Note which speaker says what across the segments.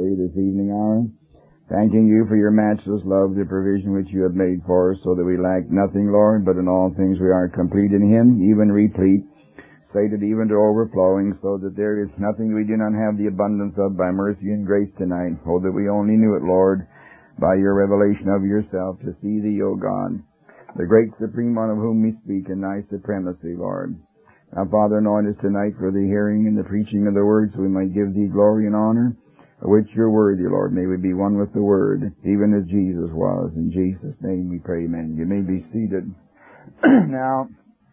Speaker 1: this evening hour, thanking you for your matchless love, the provision which you have made for us, so that we lack nothing, Lord, but in all things we are complete in Him, even replete, sated even to overflowing, so that there is nothing we do not have the abundance of by mercy and grace tonight. Oh, that we only knew it, Lord, by your revelation of yourself, to see thee, O God, the great supreme one of whom we speak, in thy supremacy, Lord. Now, Father, anoint us tonight for the hearing and the preaching of the word, so we might give thee glory and honor, of which you're worthy, Lord. May we be one with the word, even as Jesus was. In Jesus' name we pray, amen. You may be seated. Now,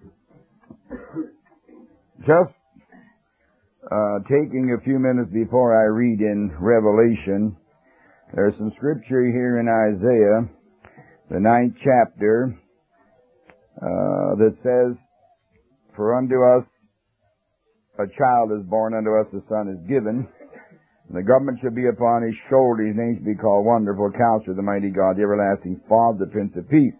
Speaker 1: just taking a few minutes before I read in Revelation, there's some scripture here in Isaiah, the 9th chapter, that says, "For unto us a child is born, unto us a son is given, and the government shall be upon his shoulder. His name shall be called Wonderful Counselor, the Mighty God, the Everlasting Father, the Prince of Peace.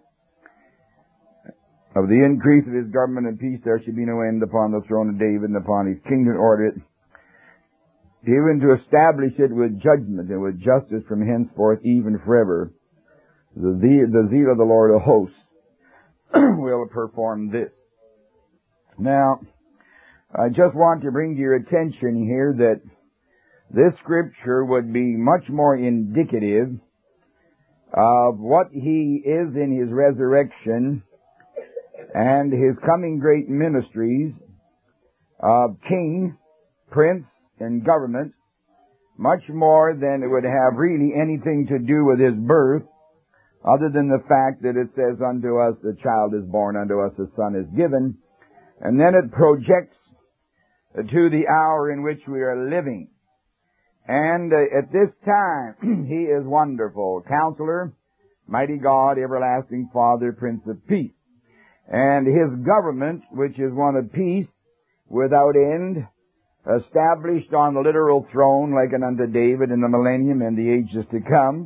Speaker 1: Of the increase of his government and peace there shall be no end upon the throne of David and upon his kingdom, order it, even to establish it with judgment and with justice from henceforth even forever. The zeal of the Lord of hosts will perform this." Now, I just want to bring to your attention here that this scripture would be much more indicative of what he is in his resurrection and his coming great ministries of king, prince, and government, much more than it would have really anything to do with his birth, other than the fact that it says, "Unto us a child is born, unto us a son is given," and then it projects to the hour in which we are living. And at this time, he is Wonderful Counselor, Mighty God, Everlasting Father, Prince of Peace. And his government, which is one of peace without end, established on the literal throne like unto David in the millennium and the ages to come,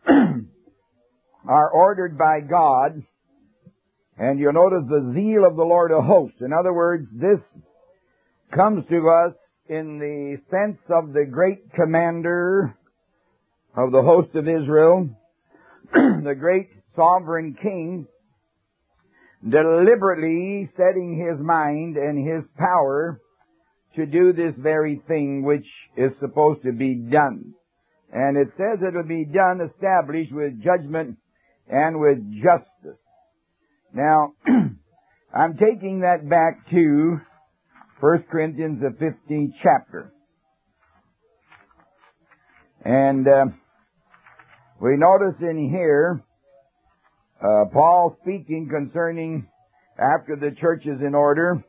Speaker 1: are ordered by God. And you'll notice the zeal of the Lord of hosts. In other words, this comes to us in the sense of the great commander of the host of Israel, the great sovereign king, deliberately setting his mind and his power to do this very thing which is supposed to be done. And it says it will be done, established with judgment and with justice. Now, I'm taking that back to 1 Corinthians, the 15th chapter. And we notice in here, Paul speaking concerning after the church is in order,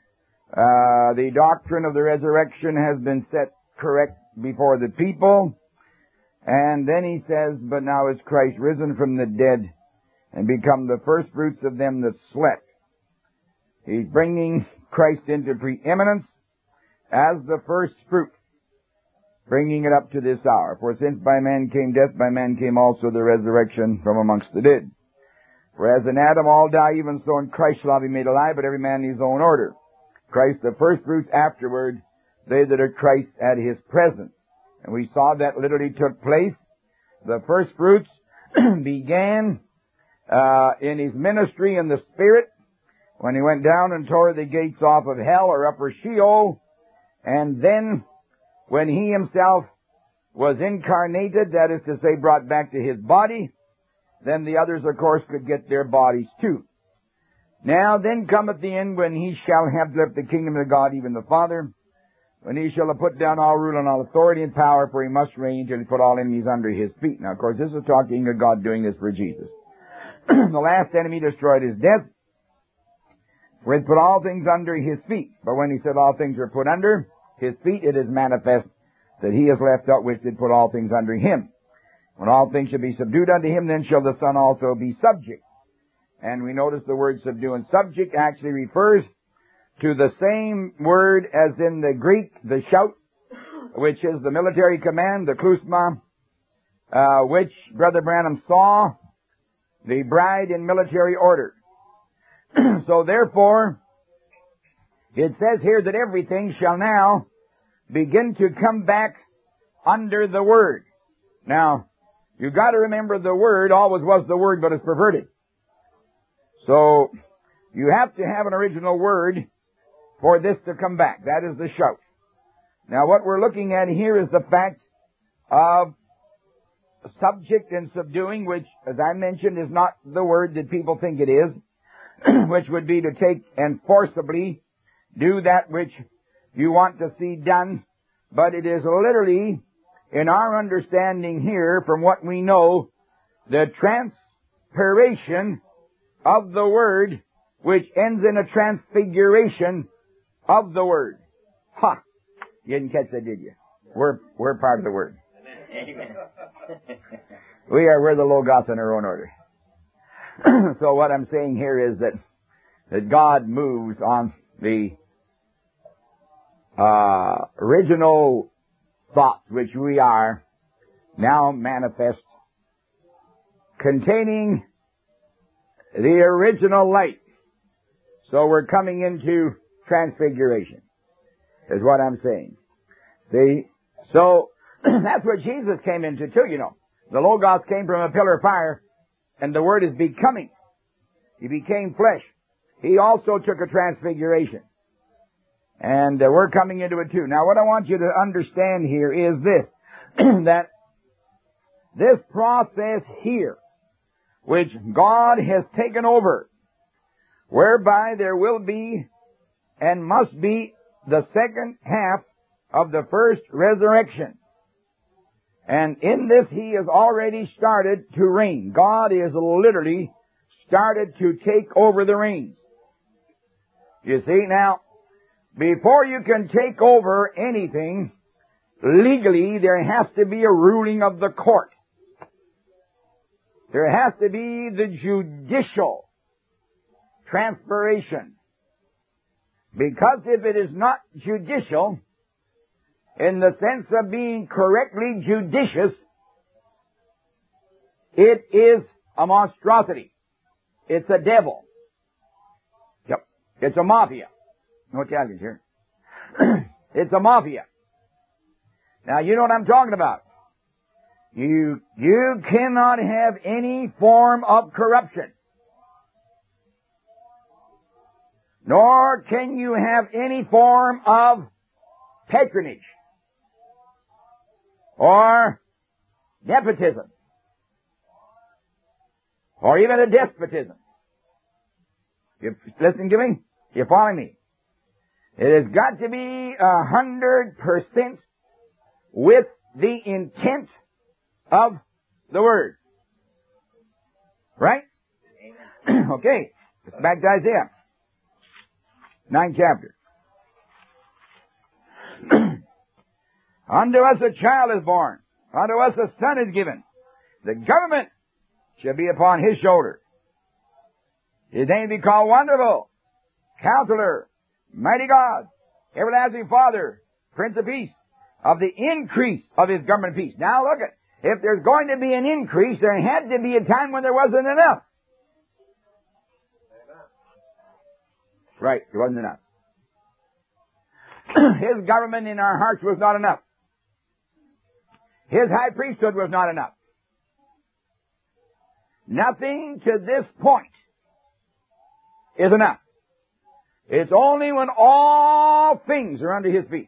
Speaker 1: the doctrine of the resurrection has been set correct before the people. And then he says, "But now is Christ risen from the dead and become the first fruits of them that slept." He's bringing Christ into preeminence as the first fruit, bringing it up to this hour. "For since by man came death, by man came also the resurrection from amongst the dead. For as in Adam all die, even so in Christ shall all be made alive, but every man in his own order. Christ the first fruits, afterward they that are Christ at his presence." And we saw that literally took place. The first fruits began in his ministry in the Spirit, when he went down and tore the gates off of hell or upper Sheol, and then when he himself was incarnated, that is to say, brought back to his body, then the others, of course, could get their bodies too. Now then cometh the end, when he shall have left the kingdom of God, even the Father, when he shall have put down all rule and all authority and power, for he must reign till he put all enemies under his feet. Now, of course, this is talking of God doing this for Jesus. The last enemy destroyed is death, for he put all things under his feet. But when he said all things are put under his feet, it is manifest that he has left out which did put all things under him. When all things shall be subdued unto him, then shall the Son also be subject. And we notice the word subdue and subject actually refers to the same word as in the Greek, the shout, which is the military command, the klusma, which Brother Branham saw the bride in military order. So therefore, it says here that everything shall now begin to come back under the Word. Now, you've got to remember the Word always was the Word, but it's perverted. So, you have to have an original Word for this to come back. That is the shout. Now, what we're looking at here is the fact of subject and subduing, which, as I mentioned, is not the word that people think it is, which would be to take and forcibly do that which you want to see done. But it is literally, in our understanding here, from what we know, the transpiration of the Word, which ends in a transfiguration of the Word. Ha! You didn't catch that, did you? We're part of the Word.
Speaker 2: Amen.
Speaker 1: We're the Logos in our own order. So what I'm saying here is that God moves on the original thoughts which we are now manifest, containing the original light. So we're coming into transfiguration, is what I'm saying. See? So, that's what Jesus came into too, you know. The Logos came from a pillar of fire, and the Word is becoming. He became flesh. He also took a transfiguration. And we're coming into it too. Now what I want you to understand here is this, that this process here, which God has taken over, whereby there will be and must be the second half of the first resurrection. And in this He has already started to reign. God is literally started to take over the reins. You see, now, before you can take over anything, legally, there has to be a ruling of the court. There has to be the judicial transpiration. Because if it is not judicial, in the sense of being correctly judicious, it is a monstrosity. It's a devil. Yep. It's a mafia. No Italians here. It's a mafia. Now, you know what I'm talking about. You cannot have any form of corruption. Nor can you have any form of patronage or nepotism or even a despotism. You listening to me? You following me? It has got to be 100% with the intent of the Word. Right? Okay. Back to Isaiah. 9th chapter. Unto us a child is born. Unto us a son is given. The government shall be upon His shoulder. His name be called Wonderful, Counselor, Mighty God, Everlasting Father, Prince of Peace, of the increase of His government peace. Now look at, if there's going to be an increase, there had to be a time when there wasn't enough. Right, there wasn't enough. His government in our hearts was not enough. His high priesthood was not enough. Nothing to this point is enough. It's only when all things are under His feet.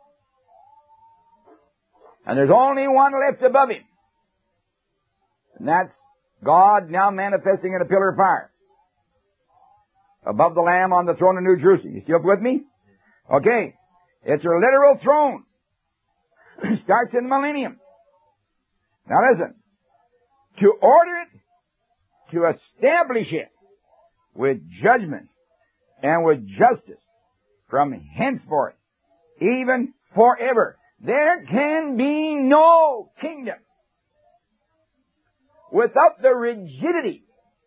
Speaker 1: And there's only one left above Him. And that's God now manifesting in a pillar of fire. Above the Lamb on the throne of New Jerusalem. You still up with me? Okay. It's a literal throne. Starts in the millennium. Now listen. To order it, to establish it with judgment and with justice from henceforth, even forever. There can be no kingdom without the rigidity,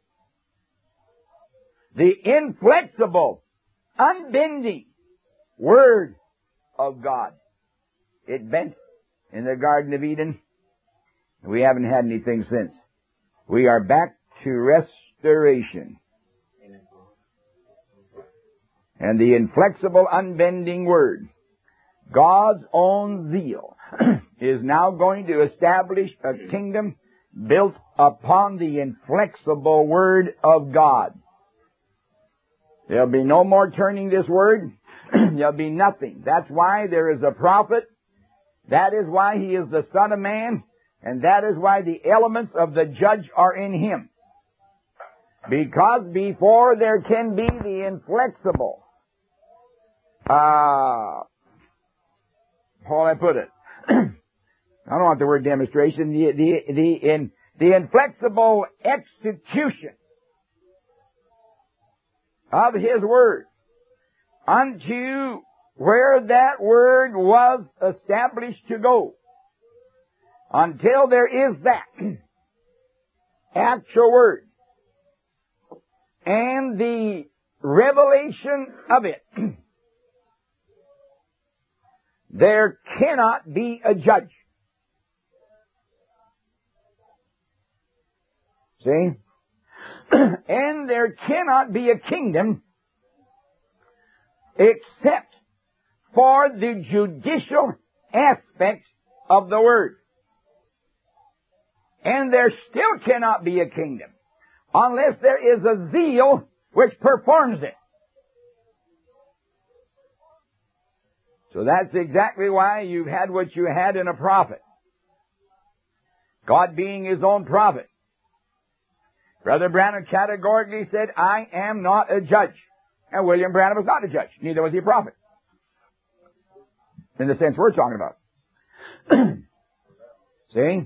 Speaker 1: the inflexible, unbending Word of God. It bent in the Garden of Eden. We haven't had anything since. We are back to restoration. And the inflexible, unbending Word, God's own zeal, is is now going to establish a kingdom built upon the inflexible Word of God. There'll be no more turning this Word. There'll be nothing. That's why there is a prophet. That is why he is the Son of Man. And that is why the elements of the judge are in him. Because before there can be the inflexible, how will I put it? I don't want the word demonstration. The inflexible execution of His Word unto where that Word was established to go. Until there is that actual Word and the revelation of it, there cannot be a judge. See? And there cannot be a kingdom except for the judicial aspect of the Word. And there still cannot be a kingdom unless there is a zeal which performs it. So that's exactly why you've had what you had in a prophet. God being His own prophet. Brother Branham categorically said, I am not a judge. And William Branham was not a judge. Neither was he a prophet. In the sense we're talking about. See?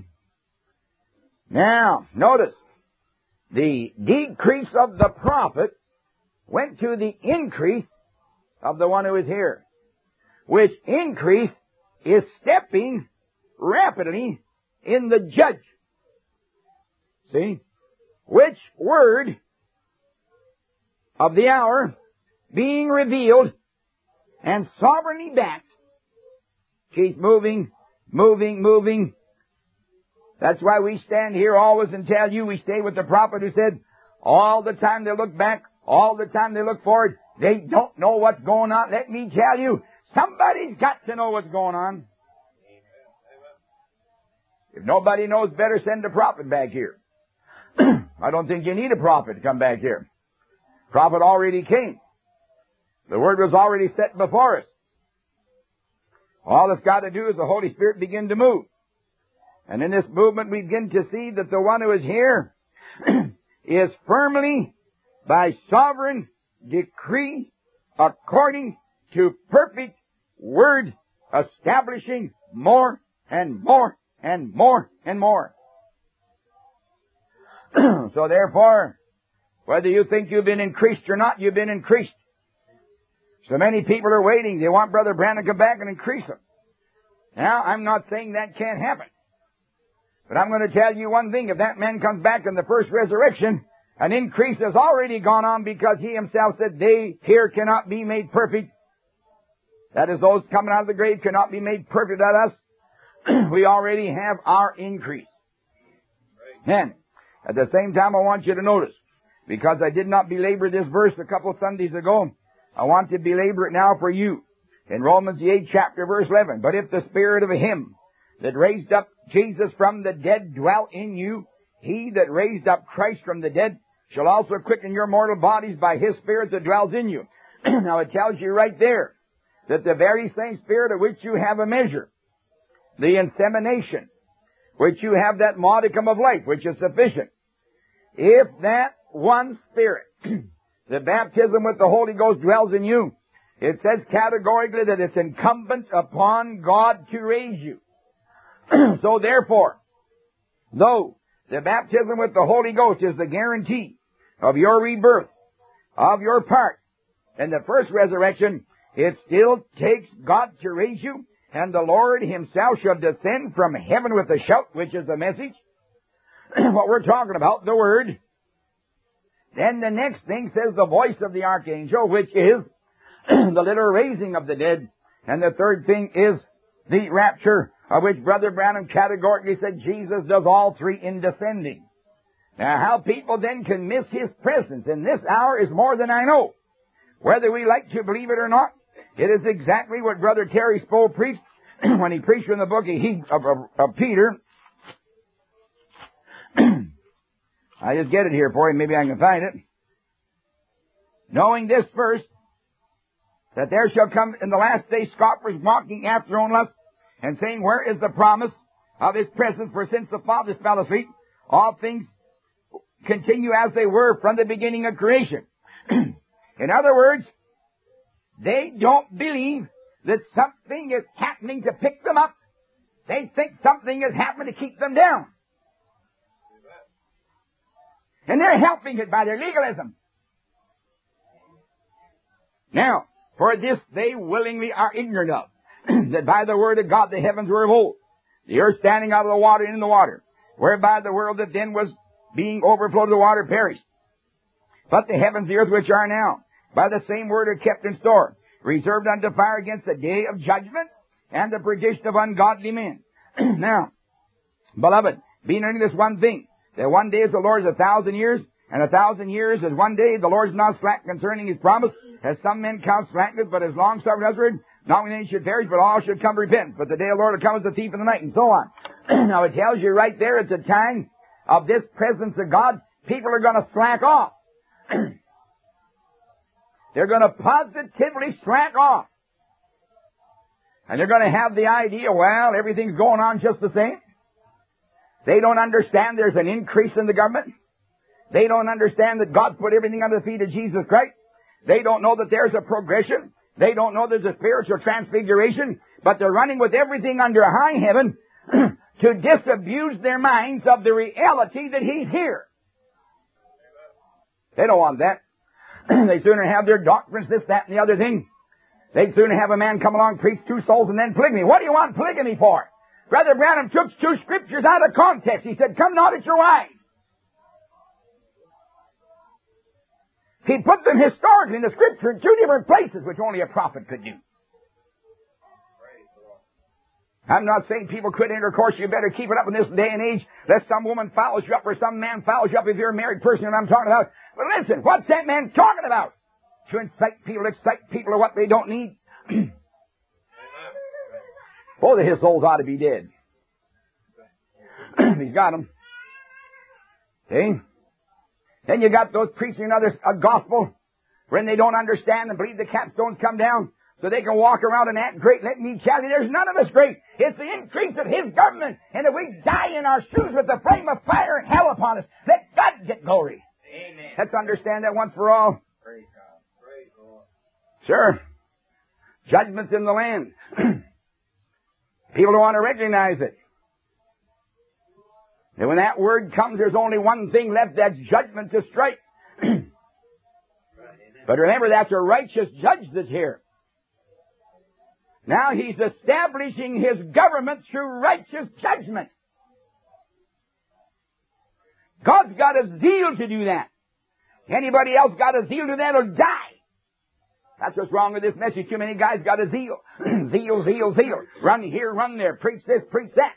Speaker 1: Now, notice, the decrease of the prophet went to the increase of the one who is here, which increase is stepping rapidly in the judge. See? Which word of the hour being revealed and sovereignly backed, she's moving. That's why we stand here always and tell you we stay with the prophet who said, all the time they look back, all the time they look forward, they don't know what's going on. Let me tell you, somebody's got to know what's going on. If nobody knows better, send a prophet back here. I don't think you need a prophet to come back here. Prophet already came. The Word was already set before us. All it's got to do is the Holy Spirit begin to move. And in this movement we begin to see that the one who is here is firmly, by sovereign decree, according to perfect Word, establishing more and more and more and more. So therefore, whether you think you've been increased or not, you've been increased. So many people are waiting. They want Brother Branham to come back and increase them. Now, I'm not saying that can't happen. But I'm going to tell you one thing. If that man comes back in the first resurrection, an increase has already gone on because he himself said, they here cannot be made perfect. That is, those coming out of the grave cannot be made perfect at us. We already have our increase. And at the same time, I want you to notice, because I did not belabor this verse a couple of Sundays ago, I want to belabor it now for you. In Romans the 8th chapter, verse 11, but if the Spirit of Him that raised up Jesus from the dead dwell in you, He that raised up Christ from the dead shall also quicken your mortal bodies by His Spirit that dwells in you. Now it tells you right there that the very same Spirit of which you have a measure, the insemination, which you have that modicum of life, which is sufficient. If that one Spirit, the baptism with the Holy Ghost dwells in you, it says categorically that it's incumbent upon God to raise you. So therefore, though the baptism with the Holy Ghost is the guarantee of your rebirth, of your part in the first resurrection, it still takes God to raise you, and the Lord Himself shall descend from heaven with a shout, which is the message, what we're talking about, the Word. Then the next thing says the voice of the archangel, which is the little raising of the dead. And the third thing is the rapture, of which Brother Branham categorically said Jesus does all three in descending. Now, how people then can miss His presence in this hour is more than I know. Whether we like to believe it or not, it is exactly what Brother Terry Sproul preached, when he preached in the book of Peter. I just get it here for you. Maybe I can find it. Knowing this first, that there shall come in the last day scoffers walking after their own lust, and saying, where is the promise of his presence? For since the fathers fell asleep, all things continue as they were from the beginning of creation. In other words, they don't believe that something is happening to pick them up. They think something is happening to keep them down. And they're helping it by their legalism. Now, for this they willingly are ignorant of, that by the word of God the heavens were of old, the earth standing out of the water and in the water, whereby the world that then was being overflowed of the water perished. But the heavens, the earth which are now, by the same word are kept in store, reserved unto fire against the day of judgment and the perdition of ungodly men. Now, beloved, be knowing this one thing, that one day is the Lord is 1,000 years, and 1,000 years is one day. The Lord is not slack concerning his promise, as some men count slackness, but as long suffering husband, not when any should perish, but all should come to repentance. But the day of the Lord will come as a thief in the night, and so on. Now it tells you right there at the time of this presence of God, people are going to slack off. They're going to positively slack off. And they're going to have the idea, well, everything's going on just the same. They don't understand there's an increase in the government. They don't understand that God put everything under the feet of Jesus Christ. They don't know that there's a progression. They don't know there's a spiritual transfiguration. But they're running with everything under high heaven to disabuse their minds of the reality that He's here. They don't want that. They sooner have their doctrines, this, that, and the other thing. They'd sooner have a man come along, preach 2 souls, and then polygamy. What do you want polygamy for? Brother Branham took 2 scriptures out of context. He said, come not at your wives. He put them historically in the scripture in 2 different places, which only a prophet could do. I'm not saying people quit intercourse. You better keep it up in this day and age, lest some woman follows you up or some man follows you up if you're a married person, and I'm talking about. But listen, what's that man talking about? To excite people to what they don't need. Both of his souls ought to be dead. He's got them. See? Then you got those preaching another gospel when they don't understand and believe the capstones come down so they can walk around and act great. Let me tell you, there's none of us great. It's the increase of His government. And if we die in our shoes with the flame of fire and hell upon us, let God get glory. Amen. Let's understand that once for all. Praise God. Praise God. Sure. Judgment's in the land. People don't want to recognize it. And when that word comes, there's only one thing left, that's judgment to strike. But remember, that's a righteous judge that's here. Now He's establishing His government through righteous judgment. God's got a zeal to do that. Anybody else got a zeal to that will die. That's what's wrong with this message. Too many guys got a zeal. Zeal. Run here, run there. Preach this, preach that.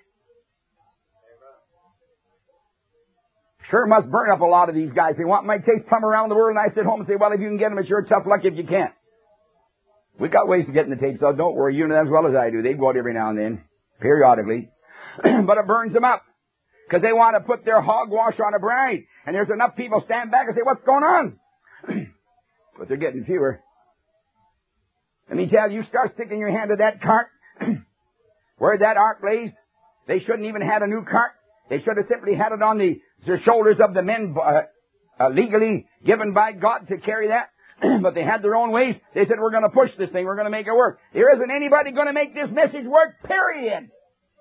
Speaker 1: Sure must burn up a lot of these guys. They want my tapes plumb around the world, and I sit home and say, well, if you can get them, it's your tough luck if you can't. We got ways to get in the tapes, so don't worry. You know them as well as I do. They go out every now and then, periodically. But it burns them up. Because they want to put their hogwash on a bride. And there's enough people stand back and say, what's going on? But they're getting fewer. Let me tell you, start sticking your hand to that cart where that ark lays. They shouldn't even have a new cart. They should have simply had it on the shoulders of the men legally given by God to carry that. But they had their own ways. They said, we're going to push this thing. We're going to make it work. There isn't anybody going to make this message work, period.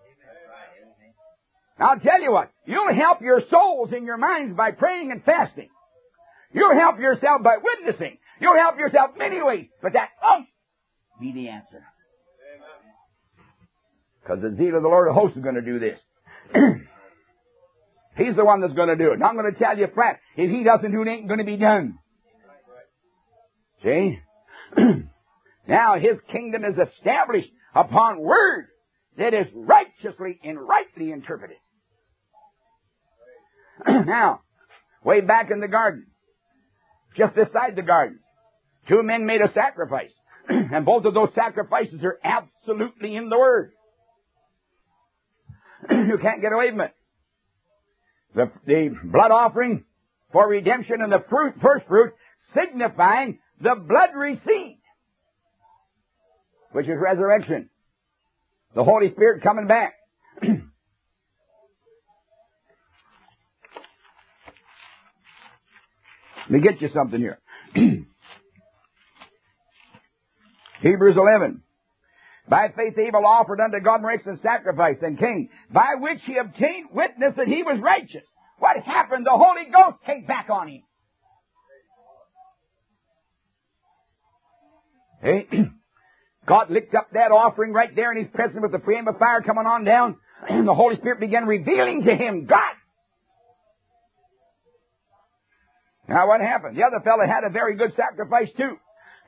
Speaker 1: Now, I'll tell you what. You'll help your souls and your minds by praying and fasting. You'll help yourself by witnessing. You'll help yourself many ways. But that won't be the answer. Because the zeal of the Lord of hosts is going to do this. He's the one that's going to do it. Now I'm going to tell you flat, if He doesn't do it, it ain't going to be done. See? Now His kingdom is established upon word that is righteously and rightly interpreted. Now, way back in the garden, just beside the garden, 2 men made a sacrifice. And both of those sacrifices are absolutely in the Word. You can't get away from it. The blood offering for redemption and the first fruit signifying the blood received, which is resurrection. The Holy Spirit coming back. Let me get you something here. Hebrews 11. By faith Abel offered unto God an excellent sacrifice and Cain, by which he obtained witness that he was righteous. What happened? The Holy Ghost came back on him. Hey, God licked up that offering right there in His presence with the flame of fire coming on down, and the Holy Spirit began revealing to him God. Now what happened? The other fellow had a very good sacrifice too.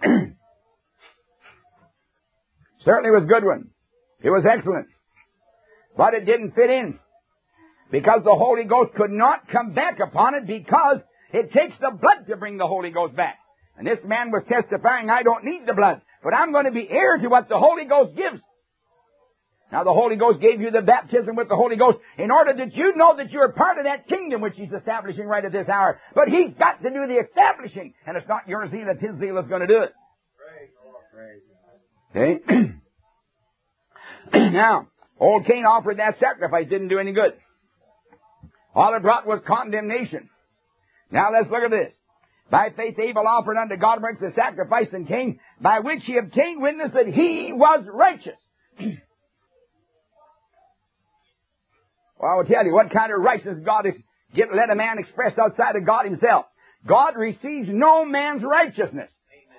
Speaker 1: Certainly was a good one. It was excellent. But it didn't fit in. Because the Holy Ghost could not come back upon it, because it takes the blood to bring the Holy Ghost back. And this man was testifying, I don't need the blood, but I'm going to be heir to what the Holy Ghost gives. Now the Holy Ghost gave you the baptism with the Holy Ghost in order that you know that you're part of that kingdom which He's establishing right at this hour. But He's got to do the establishing, and it's not your zeal, it's His zeal that's going to do it. Okay? Now, old Cain offered that sacrifice, didn't do any good. All it brought was condemnation. Now let's look at this. By faith Abel offered unto God the sacrifice in Cain, by which he obtained witness that he was righteous. Well, I will tell you what kind of righteousness God is let a man express outside of God Himself. God receives no man's righteousness.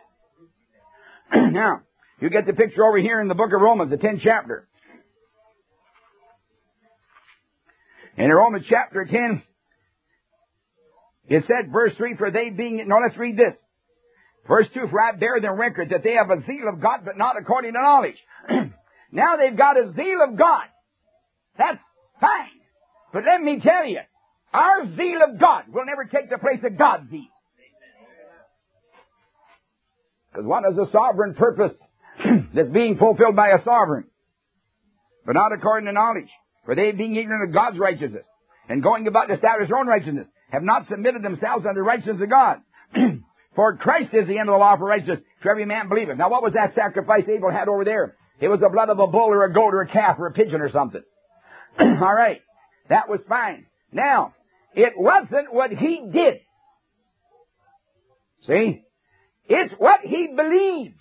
Speaker 1: Now, you get the picture over here in the book of Romans, the 10th chapter. In Romans chapter 10, it said, verse 3, for they being... No, let's read this. Verse 2, for I bear them record that they have a zeal of God, but not according to knowledge. Now they've got a zeal of God. That's fine. But let me tell you, our zeal of God will never take the place of God's zeal. Because one is a sovereign purpose that's being fulfilled by a sovereign, but not according to knowledge. For they, being ignorant of God's righteousness, and going about to establish their own righteousness, have not submitted themselves unto the righteousness of God. For Christ is the end of the law for righteousness, to every man believeth. Now what was that sacrifice Abel had over there? It was the blood of a bull or a goat or a calf or a pigeon or something. All right. That was fine. Now, it wasn't what he did. See? It's what he believed.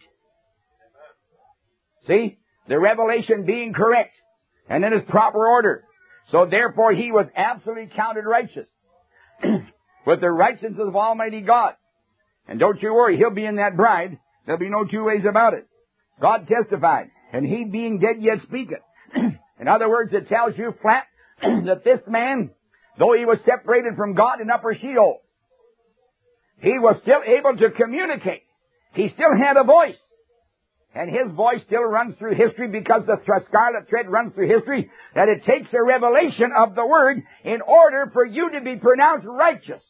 Speaker 1: See? The revelation being correct and in its proper order. So therefore he was absolutely counted righteous with the righteousness of Almighty God. And don't you worry, he'll be in that bride. There'll be no two ways about it. God testified, and he being dead yet speaketh. In other words, it tells you flat that this man, though he was separated from God in upper Sheol, he was still able to communicate. He still had a voice. And his voice still runs through history because the scarlet thread runs through history, that it takes a revelation of the Word in order for you to be pronounced righteous.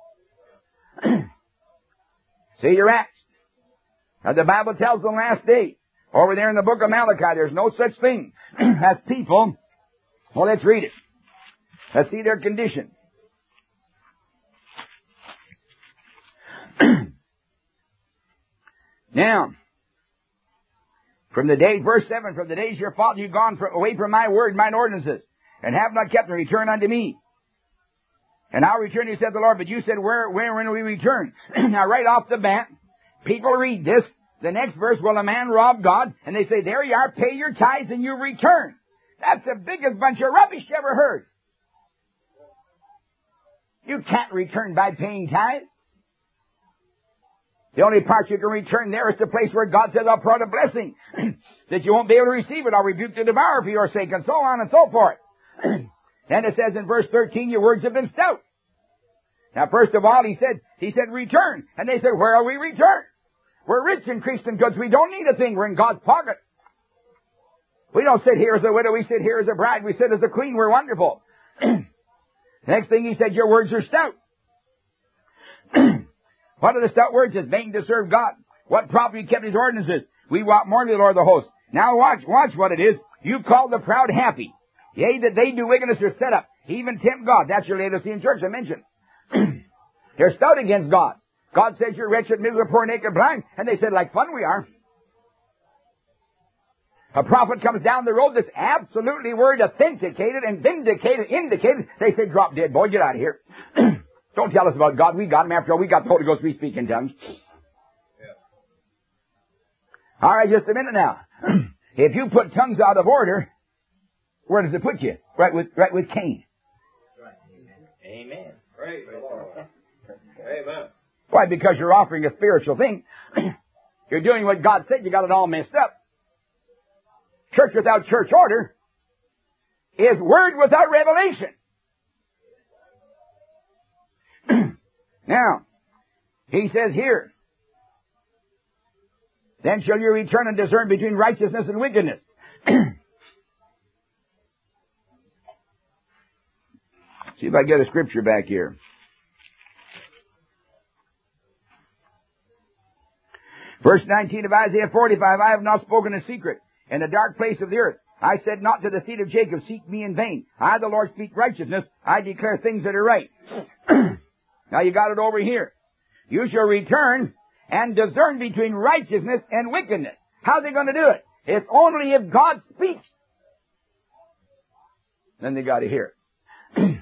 Speaker 1: See your acts. Now the Bible tells the last day, over there in the book of Malachi, there's no such thing as people. Well, let's read it. Let's see their condition. Now, from the day, verse 7, from the days your father you've gone away from my word, mine ordinances, and have not kept them, return unto me. And I'll return, you said the Lord, but you said, when will we return? Now, right off the bat, people read this. The next verse, will a man rob God? And they say, there you are, pay your tithes and you return. That's the biggest bunch of rubbish you ever heard. You can't return by paying tithes. The only part you can return there is the place where God says, I'll pour out a blessing, that you won't be able to receive it. I'll rebuke the devourer for your sake, and so on and so forth. Then it says in verse 13, your words have been stout. Now, first of all, he said, return. And they said, where are we return? We're rich in Christian goods. We don't need a thing. We're in God's pocket. We don't sit here as a widow. We sit here as a bride. We sit as a queen. We're wonderful. Next thing he said, your words are stout. What are the stout words? It's vain to serve God. What profit you kept his ordinances? We walk more to the Lord of the hosts. Now watch what it is. You call the proud happy. Yea, that they do wickedness are set up, even tempt God. That's your Laodicean church I mentioned. They're stout against God. God says you're wretched, miserable, poor, naked, blind. And they said, like fun we are. A prophet comes down the road that's absolutely word authenticated and vindicated, indicated. They say, drop dead, boy, get out of here. Don't tell us about God. We got him. After all, we got the Holy Ghost. We speak in tongues. Yeah. All right, just a minute now. If you put tongues out of order, where does it put you? Right with Cain.
Speaker 2: Right. Amen. Praise the Lord. Amen.
Speaker 1: Why? Because you're offering a spiritual thing. You're doing what God said. You got it all messed up. Church without church order is word without revelation. Now, he says here, then shall you return and discern between righteousness and wickedness. See if I get a scripture back here. Verse 19 of Isaiah 45, I have not spoken in secret in the dark place of the earth. I said not to the seed of Jacob, seek me in vain. I, the Lord, speak righteousness. I declare things that are right. Now you got it over here. You shall return and discern between righteousness and wickedness. How's he going to do it? It's only if God speaks. Then they got to hear it.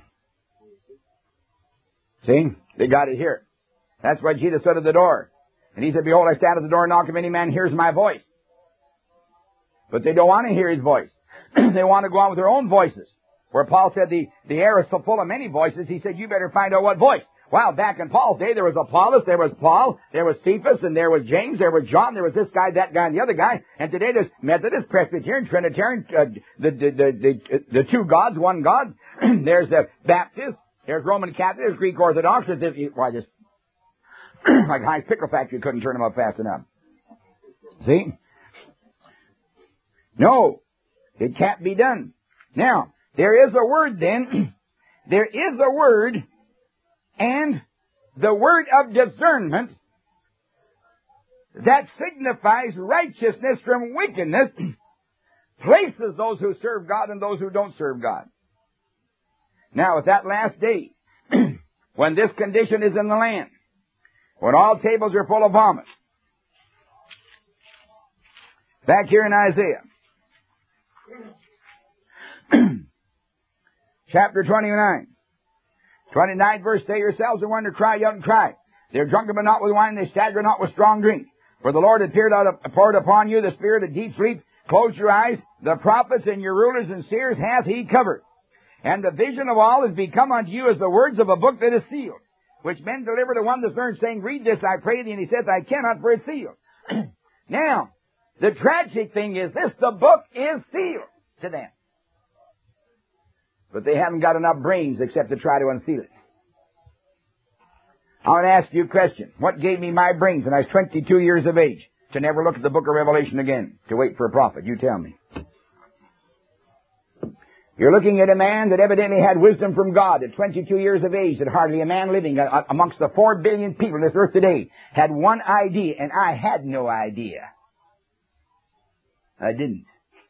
Speaker 1: See? They got to hear it. That's why Jesus stood at the door. And he said, behold, I stand at the door and knock. If any man hears my voice. But they don't want to hear his voice. They want to go on with their own voices. Where Paul said the air is so full of many voices, he said, you better find out what voice. Well, back in Paul's day, there was Apollos, there was Paul, there was Cephas, and there was James, there was John, there was this guy, that guy, and the other guy. And today there's Methodist, Presbyterian, Trinitarian, the two gods, one God. There's Baptist, there's Roman Catholic, there's Greek Orthodox. Like Heinz Pickle Factory couldn't turn them up fast enough. See? No, it can't be done. Now, there is a word then. There is a word, and the word of discernment that signifies righteousness from wickedness places those who serve God and those who don't serve God. Now, at that last day, when this condition is in the land, when all tables are full of vomit, back here in Isaiah, chapter 29, 29th verse, say yourselves and wonder, cry out and cry. They're drunken but not with wine, they stagger not with strong drink. For the Lord had poured upon you the spirit of deep sleep. Close your eyes, the prophets and your rulers and seers hath he covered. And the vision of all is become unto you as the words of a book that is sealed, which men deliver to one that learns, saying, read this, I pray thee. And he saith, I cannot, for it's sealed. Now, the tragic thing is this, the book is sealed to them. But they haven't got enough brains except to try to unseal it. I want to ask you a question. What gave me my brains when I was 22 years of age to never look at the book of Revelation again, to wait for a prophet? You tell me. You're looking at a man that evidently had wisdom from God at 22 years of age, that hardly a man living amongst the 4 billion people on this earth today had one idea, and I had no idea. I didn't.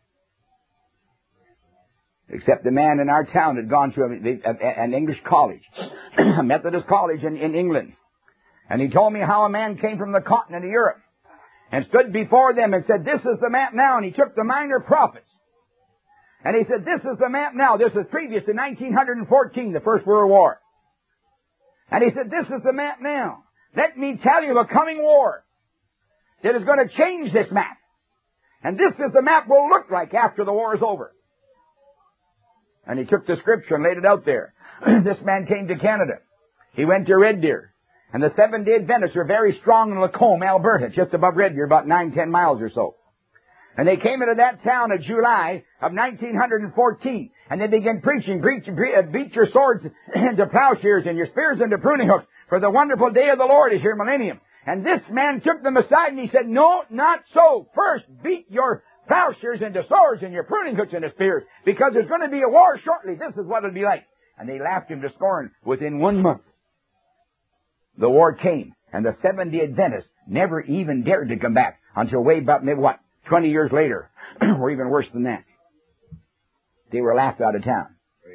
Speaker 1: Except the man in our town had gone to an English college, a Methodist college in England. And he told me how a man came from the continent of Europe and stood before them and said, this is the map now. And he took the minor prophets. And he said, this is the map now. This is previous to 1914, the First World War. And he said, this is the map now. Let me tell you of a coming war that is going to change this map. And this is the map will look like after the war is over. And he took the scripture and laid it out there. This man came to Canada. He went to Red Deer. And the Seventh-day Adventists are very strong in Lacombe, Alberta, just above Red Deer, about 9-10 miles or so. And they came into that town in July of 1914. And they began preaching, beat your swords into plowshares and your spears into pruning hooks, for the wonderful day of the Lord is your millennium. And this man took them aside and he said, no, not so. First, beat your plowshares into swords and your pruning hooks into spears, because there's going to be a war shortly. This is what it'll be like. And they laughed him to scorn. Within 1 month, the war came, and the Seventh-day Adventists never even dared to come back until way about, maybe 20 years later, or even worse than that. they were laughed out of town.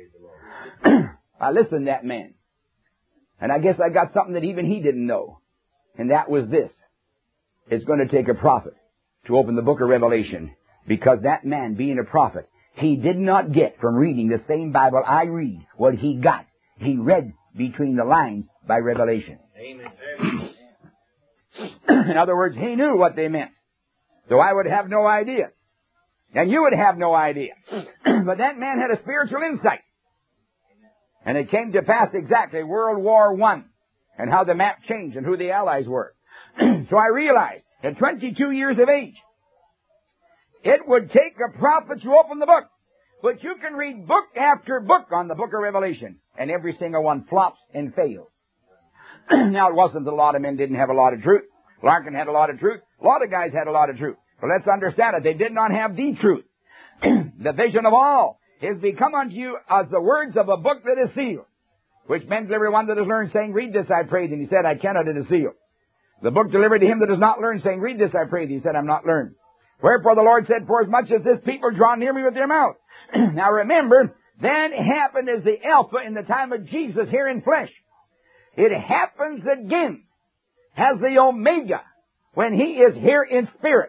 Speaker 1: I listened to that man. And I guess I got something that even he didn't know. And that was this. It's going to take a prophet to open the book of Revelation. Because that man, being a prophet, he did not get from reading the same Bible I read what he got. He read between the lines by revelation.
Speaker 2: Amen.
Speaker 1: In other words, he knew what they meant. So I would have no idea. And you would have no idea. But that man had a spiritual insight. And it came to pass exactly World War I and how the map changed and who the Allies were. So I realized at 22 years of age, it would take a prophet to open the book. But you can read book after book on the book of Revelation, and every single one flops and fails. Now, it wasn't that a lot of men didn't have a lot of truth. Larkin had a lot of truth. A lot of guys had a lot of truth. But let's understand it. They did not have the truth. The vision of all is become unto you as the words of a book that is sealed, which meant every one that has learned, saying, read this, I pray thee. And he said, I cannot, it is sealed. The book delivered to him that has not learned, saying, read this, I pray thee. He said, I'm not learned. Wherefore the Lord said, for as much as this people draw near me with their mouth. Now remember, that happened as the Alpha in the time of Jesus here in flesh. It happens again as the Omega when he is here in spirit.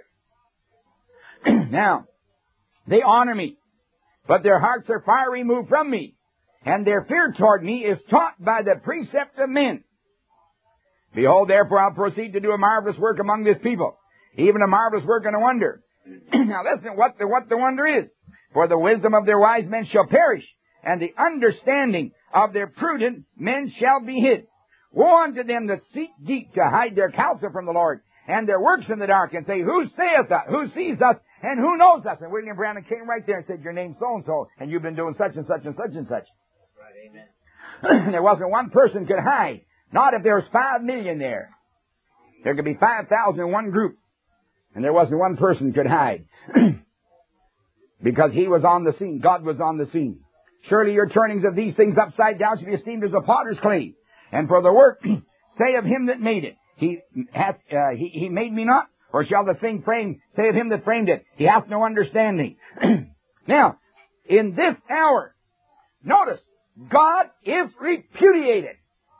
Speaker 1: Now, they honor me, but their hearts are far removed from me, and their fear toward me is taught by the precept of men. Behold, therefore, I'll proceed to do a marvelous work among this people, even a marvelous work and a wonder. Now listen what the wonder is. For the wisdom of their wise men shall perish, and the understanding of their prudent men shall be hid. Woe unto them that seek deep to hide their counsel from the Lord, and their works in the dark, and say, who saith us, who sees us, and who knows us? And William Branham came right there and said, your name's so-and-so, and you've been doing such and such and such and such.
Speaker 2: Right,
Speaker 1: amen. There wasn't one person could hide. Not if there was 5 million there. There could be 5,000 in one group. And there wasn't one person could hide. Because he was on the scene. God was on the scene. Surely your turnings of these things upside down should be esteemed as a potter's clay. And for the work, say of him that made it, he made me not? Or shall the thing framed say of him that framed it, he hath no understanding. Now, in this hour, notice, God is repudiated.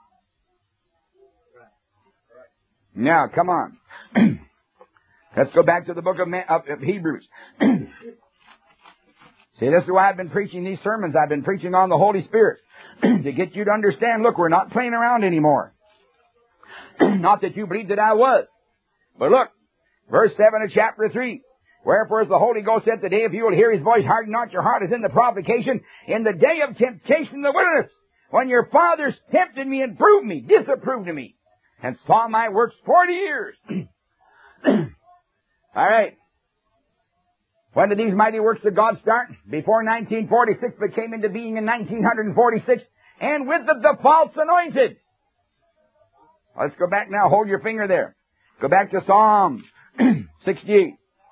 Speaker 1: Now, come on. Let's go back to the book of Hebrews. See, this is why I've been preaching these sermons. I've been preaching on the Holy Spirit to get you to understand, look, we're not playing around anymore. Not that you believed that I was. But look, verse 7 of chapter 3. Wherefore as the Holy Ghost said today, if you will hear his voice, harden not your heart as in the provocation, in the day of temptation in the wilderness, when your fathers tempted me and proved me, disapproved of me, and saw my works 40 years. All right. When did these mighty works of God start? Before 1946, but came into being in 1946, and with it the false anointed. Let's go back now. Hold your finger there. Go back to Psalms 68.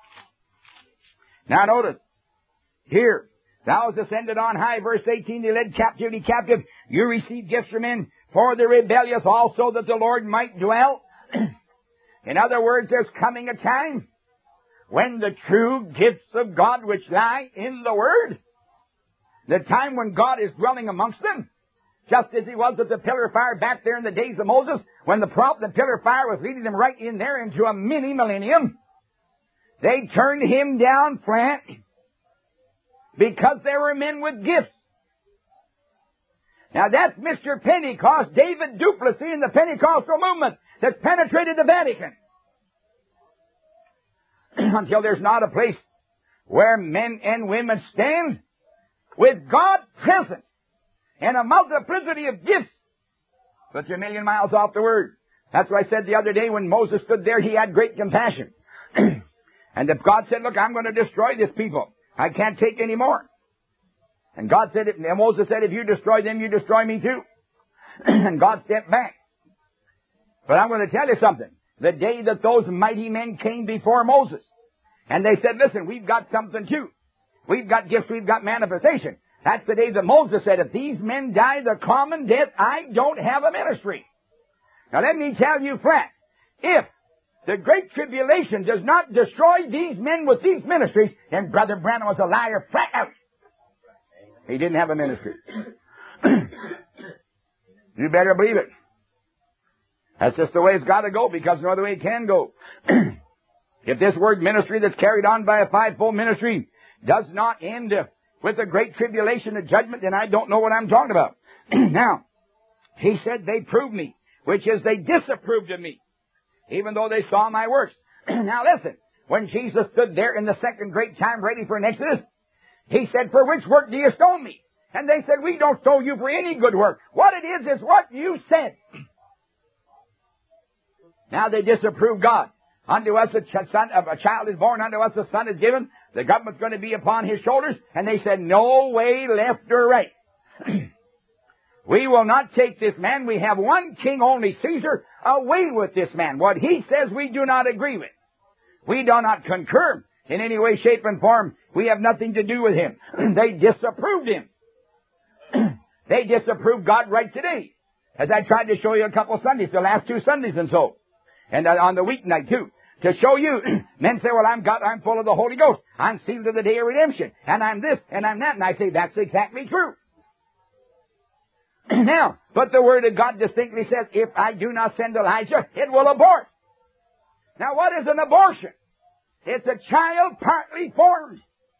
Speaker 1: Now notice, here, thou hast ascended on high, verse 18, they led captivity captive. You received gifts from men for the rebellious also, that the Lord might dwell. In other words, there's coming a time when the true gifts of God which lie in the Word, the time when God is dwelling amongst them, just as he was at the pillar of fire back there in the days of Moses, when the pillar of fire was leading them right in there into a mini millennium. They turned him down flat because there were men with gifts. Now that's Mr. Pentecost, David Duplessis in the Pentecostal movement that's penetrated the Vatican. Until there's not a place where men and women stand with God present and a multiplicity of gifts, but you're a million miles off the Word. That's what I said the other day when Moses stood there, he had great compassion. And if God said, look, I'm going to destroy this people. I can't take any more. And God said, and Moses said, if you destroy them, you destroy me too. And God stepped back. But I'm going to tell you something. The day that those mighty men came before Moses, and they said, listen, we've got something too. We've got gifts, we've got manifestation. That's the day that Moses said, if these men die the common death, I don't have a ministry. Now let me tell you flat, if the Great Tribulation does not destroy these men with these ministries, then Brother Branham was a liar flat out. He didn't have a ministry. You better believe it. That's just the way it's got to go, because no other way it can go. If this word ministry that's carried on by a fivefold ministry does not end with a great tribulation and judgment, then I don't know what I'm talking about. Now, he said they proved me, which is they disapproved of me, even though they saw my works. Now listen, when Jesus stood there in the second great time ready for an Exodus, he said, for which work do you stone me? And they said, we don't stone you for any good work. What it is what you said. Now they disapprove God. Unto us a child is born, unto us a son is given. The government's going to be upon his shoulders. And they said, no way left or right. We will not take this man. We have one king only, Caesar. Away with this man. What he says we do not agree with. We do not concur in any way, shape, and form. We have nothing to do with him. They disapproved him. They disapproved God right today. As I tried to show you a couple Sundays, the last 2 Sundays and so. And on the weeknight too. To show you, men say, well, I'm full of the Holy Ghost. I'm sealed to the day of redemption. And I'm this, and I'm that. And I say, that's exactly true. Now, but the Word of God distinctly says, if I do not send Elijah, it will abort. Now, what is an abortion? It's a child partly formed.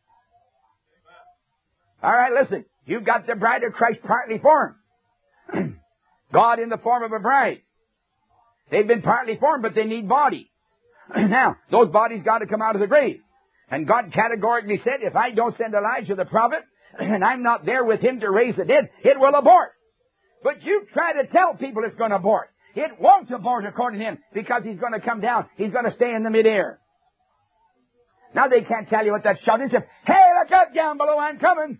Speaker 1: All right, listen. You've got the bride of Christ partly formed. God in the form of a bride. They've been partly formed, but they need body. Now, those bodies got to come out of the grave. And God categorically said, if I don't send Elijah the prophet, and I'm not there with him to raise the dead, it will abort. But you try to tell people it's going to abort. It won't abort according to him, because he's going to come down. He's going to stay in the midair. Now they can't tell you what that shout is. Hey, look up down below, I'm coming.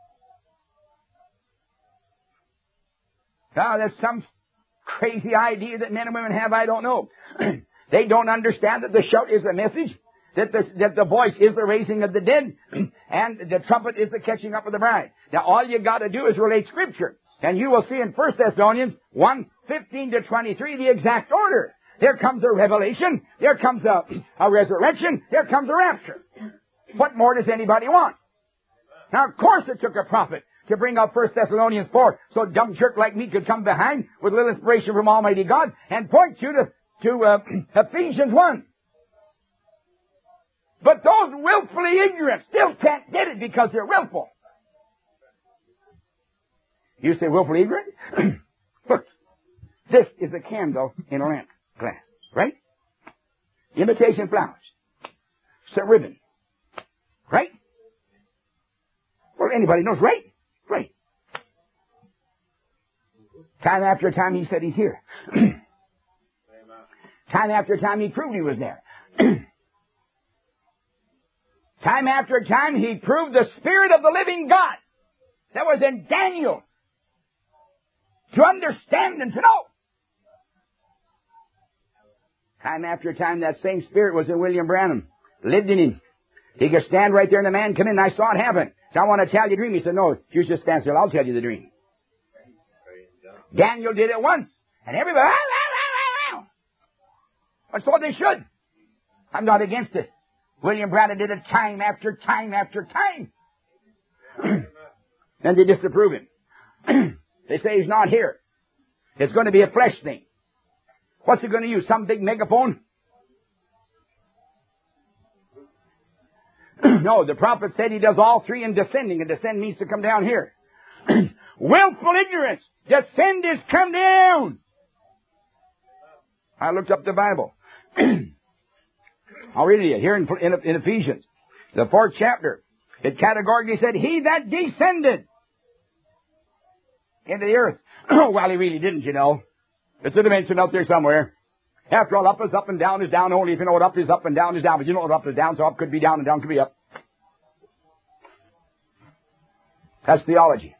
Speaker 1: Now, there's some crazy idea that men and women have, I don't know. They don't understand that the shout is a message, that the voice is the raising of the dead, and the trumpet is the catching up of the bride. Now, all you got to do is relate Scripture. And you will see in 1 Thessalonians 1:15-23 the exact order. There comes a revelation. There comes a resurrection. There comes a rapture. What more does anybody want? Now, of course it took a prophet to bring up 1 Thessalonians 4 so a dumb jerk like me could come behind with a little inspiration from Almighty God and point you to Ephesians 1. But those willfully ignorant still can't get it because they're willful. You say willfully ignorant? Look, this is a candle in a lamp glass, right? Imitation flowers. Some ribbon, right? Well, anybody knows, right? Right. Time after time he said he's here. Time after time he proved he was there. Time after time he proved the Spirit of the living God that was in Daniel to understand and to know. Time after time that same Spirit was in William Branham, lived in him. He could stand right there and the man come in and I saw it happen. So I want to tell you the dream. He said, no, you just stand still. I'll tell you the dream. Daniel did it once. And everybody, that's what they should. I'm not against it. William Branham did it time after time after time. And they disapprove him. They say he's not here. It's going to be a flesh thing. What's he going to use? Some big megaphone? No, the prophet said he does all three in descending, and descend means to come down here. Willful ignorance. Descend is come down. I looked up the Bible. I'll read it to you here in Ephesians, the 4th chapter. It categorically said, he that descended into the earth. Well, he really didn't, you know. It's a dimension out there somewhere. After all, up is up and down is down only if you know what up is up and down is down. But you know what up is down, so up could be down and down could be up. That's theology.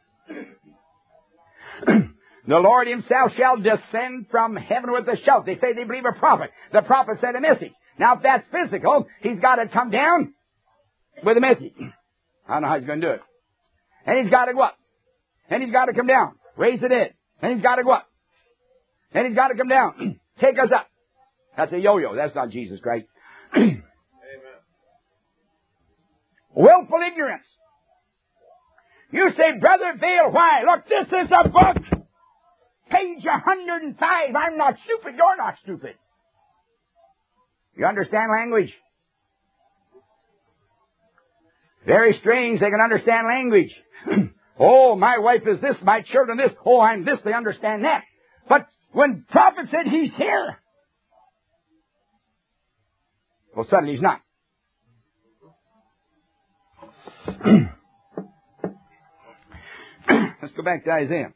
Speaker 1: The Lord himself shall descend from heaven with a shout. They say they believe a prophet. The prophet said a message. Now, if that's physical, he's got to come down with a message. I don't know how he's going to do it. And he's got to go up. And he's got to come down. Raise the dead. And he's got to go up. And he's got to come down. Take us up. That's a yo-yo. That's not Jesus Christ. Willful ignorance. You say, Brother Vail, why? Look, this is a book. Page 105. I'm not stupid. You're not stupid. You understand language? Very strange. They can understand language. Oh, my wife is this, my children this. Oh, I'm this. They understand that. But when prophet said he's here, well, suddenly he's not. Let's go back to Isaiah.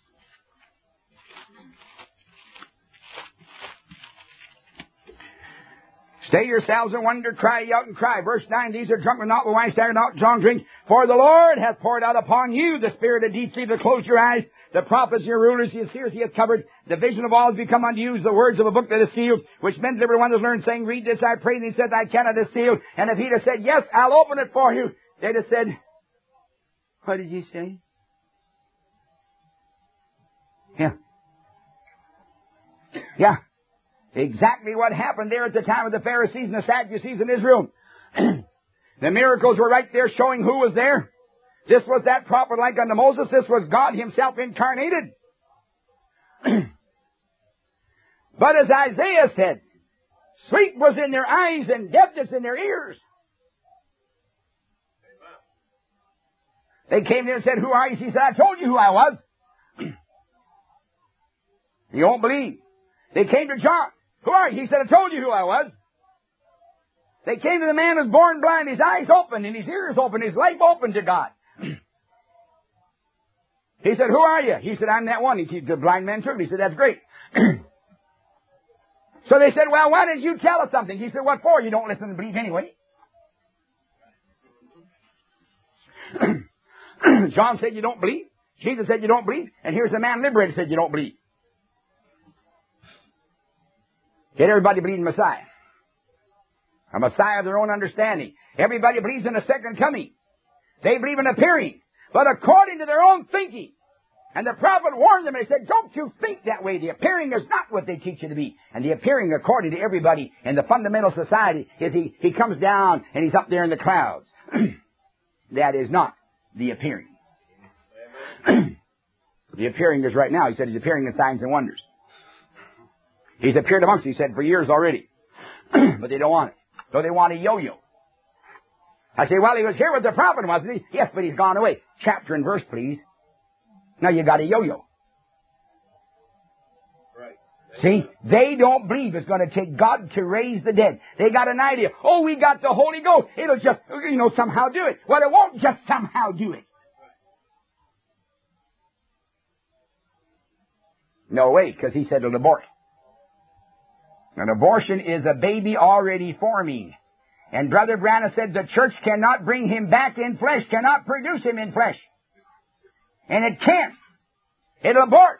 Speaker 1: Stay yourselves and wonder, cry out and cry. Verse 9, these are drunk with not with wine, staggered not with strong drink. For the Lord hath poured out upon you the spirit of deep sleep to close your eyes. The prophets, your rulers, his seers, he hath covered. The vision of all has become unto you the words of a book that is sealed, which men deliver one that learned, saying, read this, I pray. And he said, I cannot, is sealed. And if he'd have said, yes, I'll open it for you, they'd have said, what did you say? Yeah. Exactly what happened there at the time of the Pharisees and the Sadducees in Israel. The miracles were right there showing who was there. This was that prophet like unto Moses. This was God himself incarnated. But as Isaiah said, sleep was in their eyes and deafness in their ears. They came there and said, who are you? He said, I told you who I was. You won't believe. They came to John. Who are you? He said, I told you who I was. They came to the man who was born blind, his eyes open and his ears open, his life open to God. He said, who are you? He said, I'm that one. The blind man took me. He said, that's great. So they said, well, why didn't you tell us something? He said, what for? You don't listen and believe anyway. John said you don't believe. Jesus said you don't believe. And here's the man liberated said you don't believe. Get everybody believing Messiah. A Messiah of their own understanding. Everybody believes in a second coming. They believe in appearing. But according to their own thinking. And the prophet warned them and he said, don't you think that way. The appearing is not what they teach you to be. And the appearing, according to everybody in the fundamental society, is he comes down and he's up there in the clouds. That is not the appearing. The appearing is right now. He said he's appearing in signs and wonders. He's appeared amongst, he said, for years already. But they don't want it. So they want a yo-yo. I say, well, he was here with the prophet, wasn't he? Yes, but he's gone away. Chapter and verse, please. Now you got a yo-yo.
Speaker 2: Right.
Speaker 1: See, they don't believe it's going to take God to raise the dead. They got an idea. Oh, we got the Holy Ghost. It'll just, somehow do it. Well, it won't just somehow do it. No way, because he said it'll abort. An abortion is a baby already forming. And Brother Branham said the church cannot bring him back in flesh, cannot produce him in flesh. And it can't. It'll abort.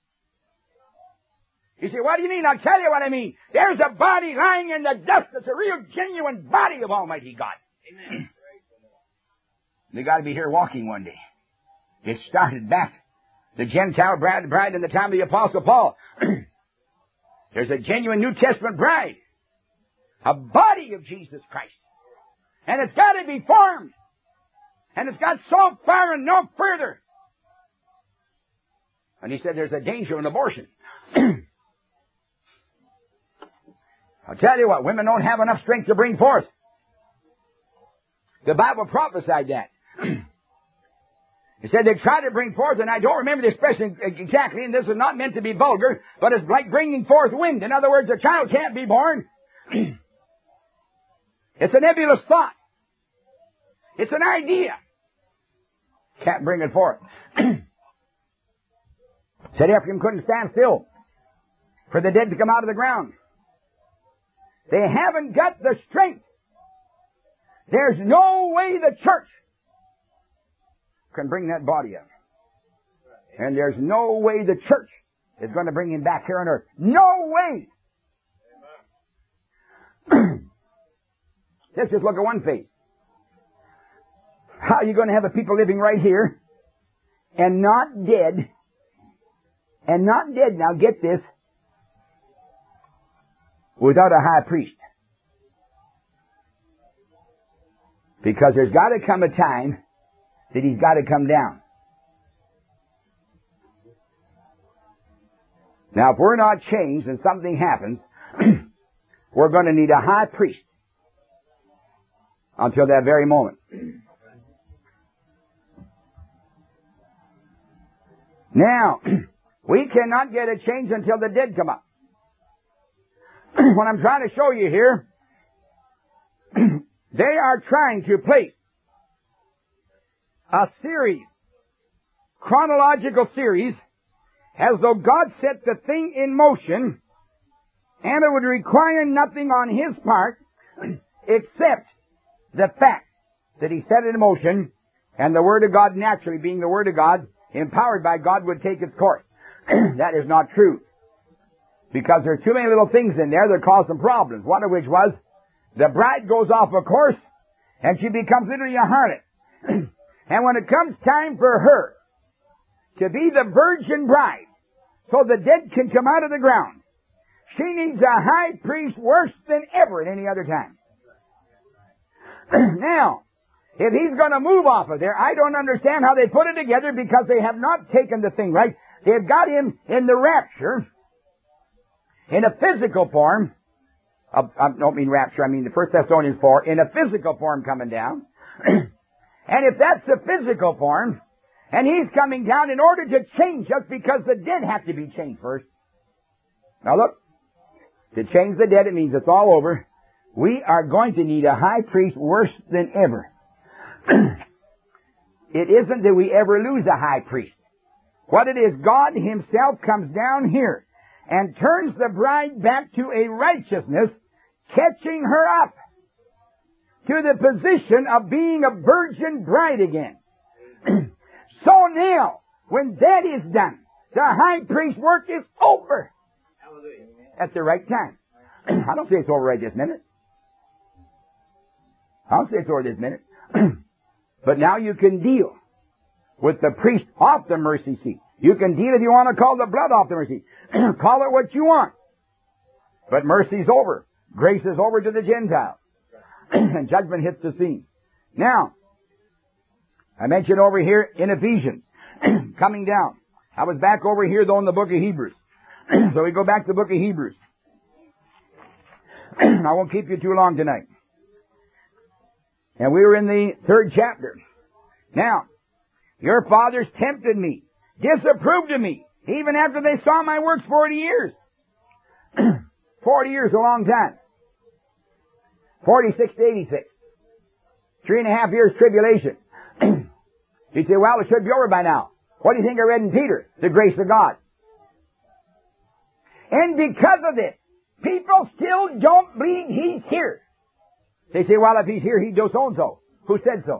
Speaker 1: You say, what do you mean? I'll tell you what I mean. There's a body lying in the dust that's a real genuine body of Almighty God.
Speaker 2: Amen.
Speaker 1: They got to be here walking one day. It started back. The Gentile bride in the time of the Apostle Paul. There's a genuine New Testament bride. A body of Jesus Christ. And it's got to be formed. And it's got so far and no further. And he said there's a danger in abortion. I'll tell you what, women don't have enough strength to bring forth. The Bible prophesied that. He said they try to bring forth, and I don't remember the expression exactly, and this is not meant to be vulgar, but it's like bringing forth wind. In other words, a child can't be born. It's a nebulous thought. It's an idea. Can't bring it forth. Said Ephraim couldn't stand still for the dead to come out of the ground. They haven't got the strength. There's no way the church can bring that body up. And there's no way the church is going to bring him back here on earth. No way! Let's just look at one face. How are you going to have a people living right here and not dead? And not dead, now get this, without a high priest. Because there's got to come a time that He's got to come down. Now, if we're not changed and something happens, we're going to need a high priest until that very moment. Now, we cannot get a change until the dead come up. What I'm trying to show you here, they are trying to place a series, chronological series, as though God set the thing in motion, and it would require nothing on His part except the fact that He set it in motion, and the Word of God, naturally being the Word of God, empowered by God, would take its course. That is not true. Because there are too many little things in there that cause some problems. One of which was, the bride goes off a course, and she becomes literally a harlot. And when it comes time for her to be the virgin bride, so the dead can come out of the ground, she needs a high priest worse than ever at any other time. Now, if he's going to move off of there, I don't understand how they put it together, because they have not taken the thing right. They've got him in the rapture, in a physical form. I don't mean rapture, I mean the 1 Thessalonians 4, in a physical form coming down. And if that's a physical form, and He's coming down in order to change us, because the dead have to be changed first. Now look, to change the dead, it means it's all over. We are going to need a high priest worse than ever. It isn't that we ever lose a high priest. What it is, God Himself comes down here and turns the bride back to a righteousness, catching her up to the position of being a virgin bride again. So now, when that is done, the high priest work is over. At the right time. I don't say it's over right this minute. I don't say it's over this minute. But now you can deal with the priest off the mercy seat. You can deal, if you want to call the blood off the mercy. Call it what you want. But mercy's over. Grace is over to the Gentiles. And judgment hits the scene. Now, I mentioned over here in Ephesians, coming down. I was back over here though in the book of Hebrews. So we go back to the book of Hebrews. I won't keep you too long tonight. And we were in the 3rd chapter. Now, your fathers tempted me, disapproved of me, even after they saw my works 40 years. 40 years, a long time. 46 to 86. 3.5 years tribulation. You say, well, it should be over by now. What do you think I read in Peter? The grace of God. And because of this, people still don't believe He's here. They say, well, if He's here, He'd do so-and-so. Who said so?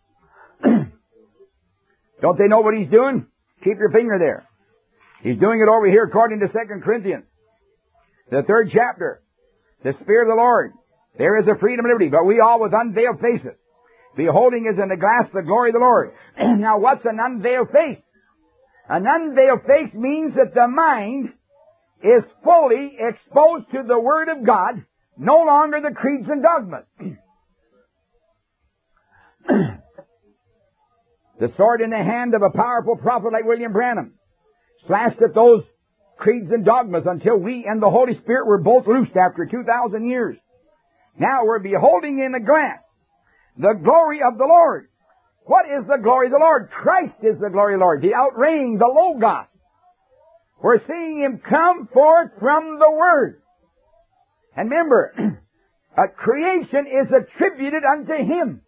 Speaker 1: Don't they know what He's doing? Keep your finger there. He's doing it over here according to 2 Corinthians. The 3rd chapter. The Spirit of the Lord. There is a freedom and liberty, but we all with unveiled faces, beholding as in a glass the glory of the Lord. Now what's an unveiled face? An unveiled face means that the mind is fully exposed to the Word of God, no longer the creeds and dogmas. The sword in the hand of a powerful prophet like William Branham slashed at those creeds and dogmas until we and the Holy Spirit were both loosed after 2,000 years. Now we're beholding in a glass the glory of the Lord. What is the glory of the Lord? Christ is the glory of the Lord, the outreigning, the Logos. We're seeing Him come forth from the Word. And remember, creation is attributed unto Him.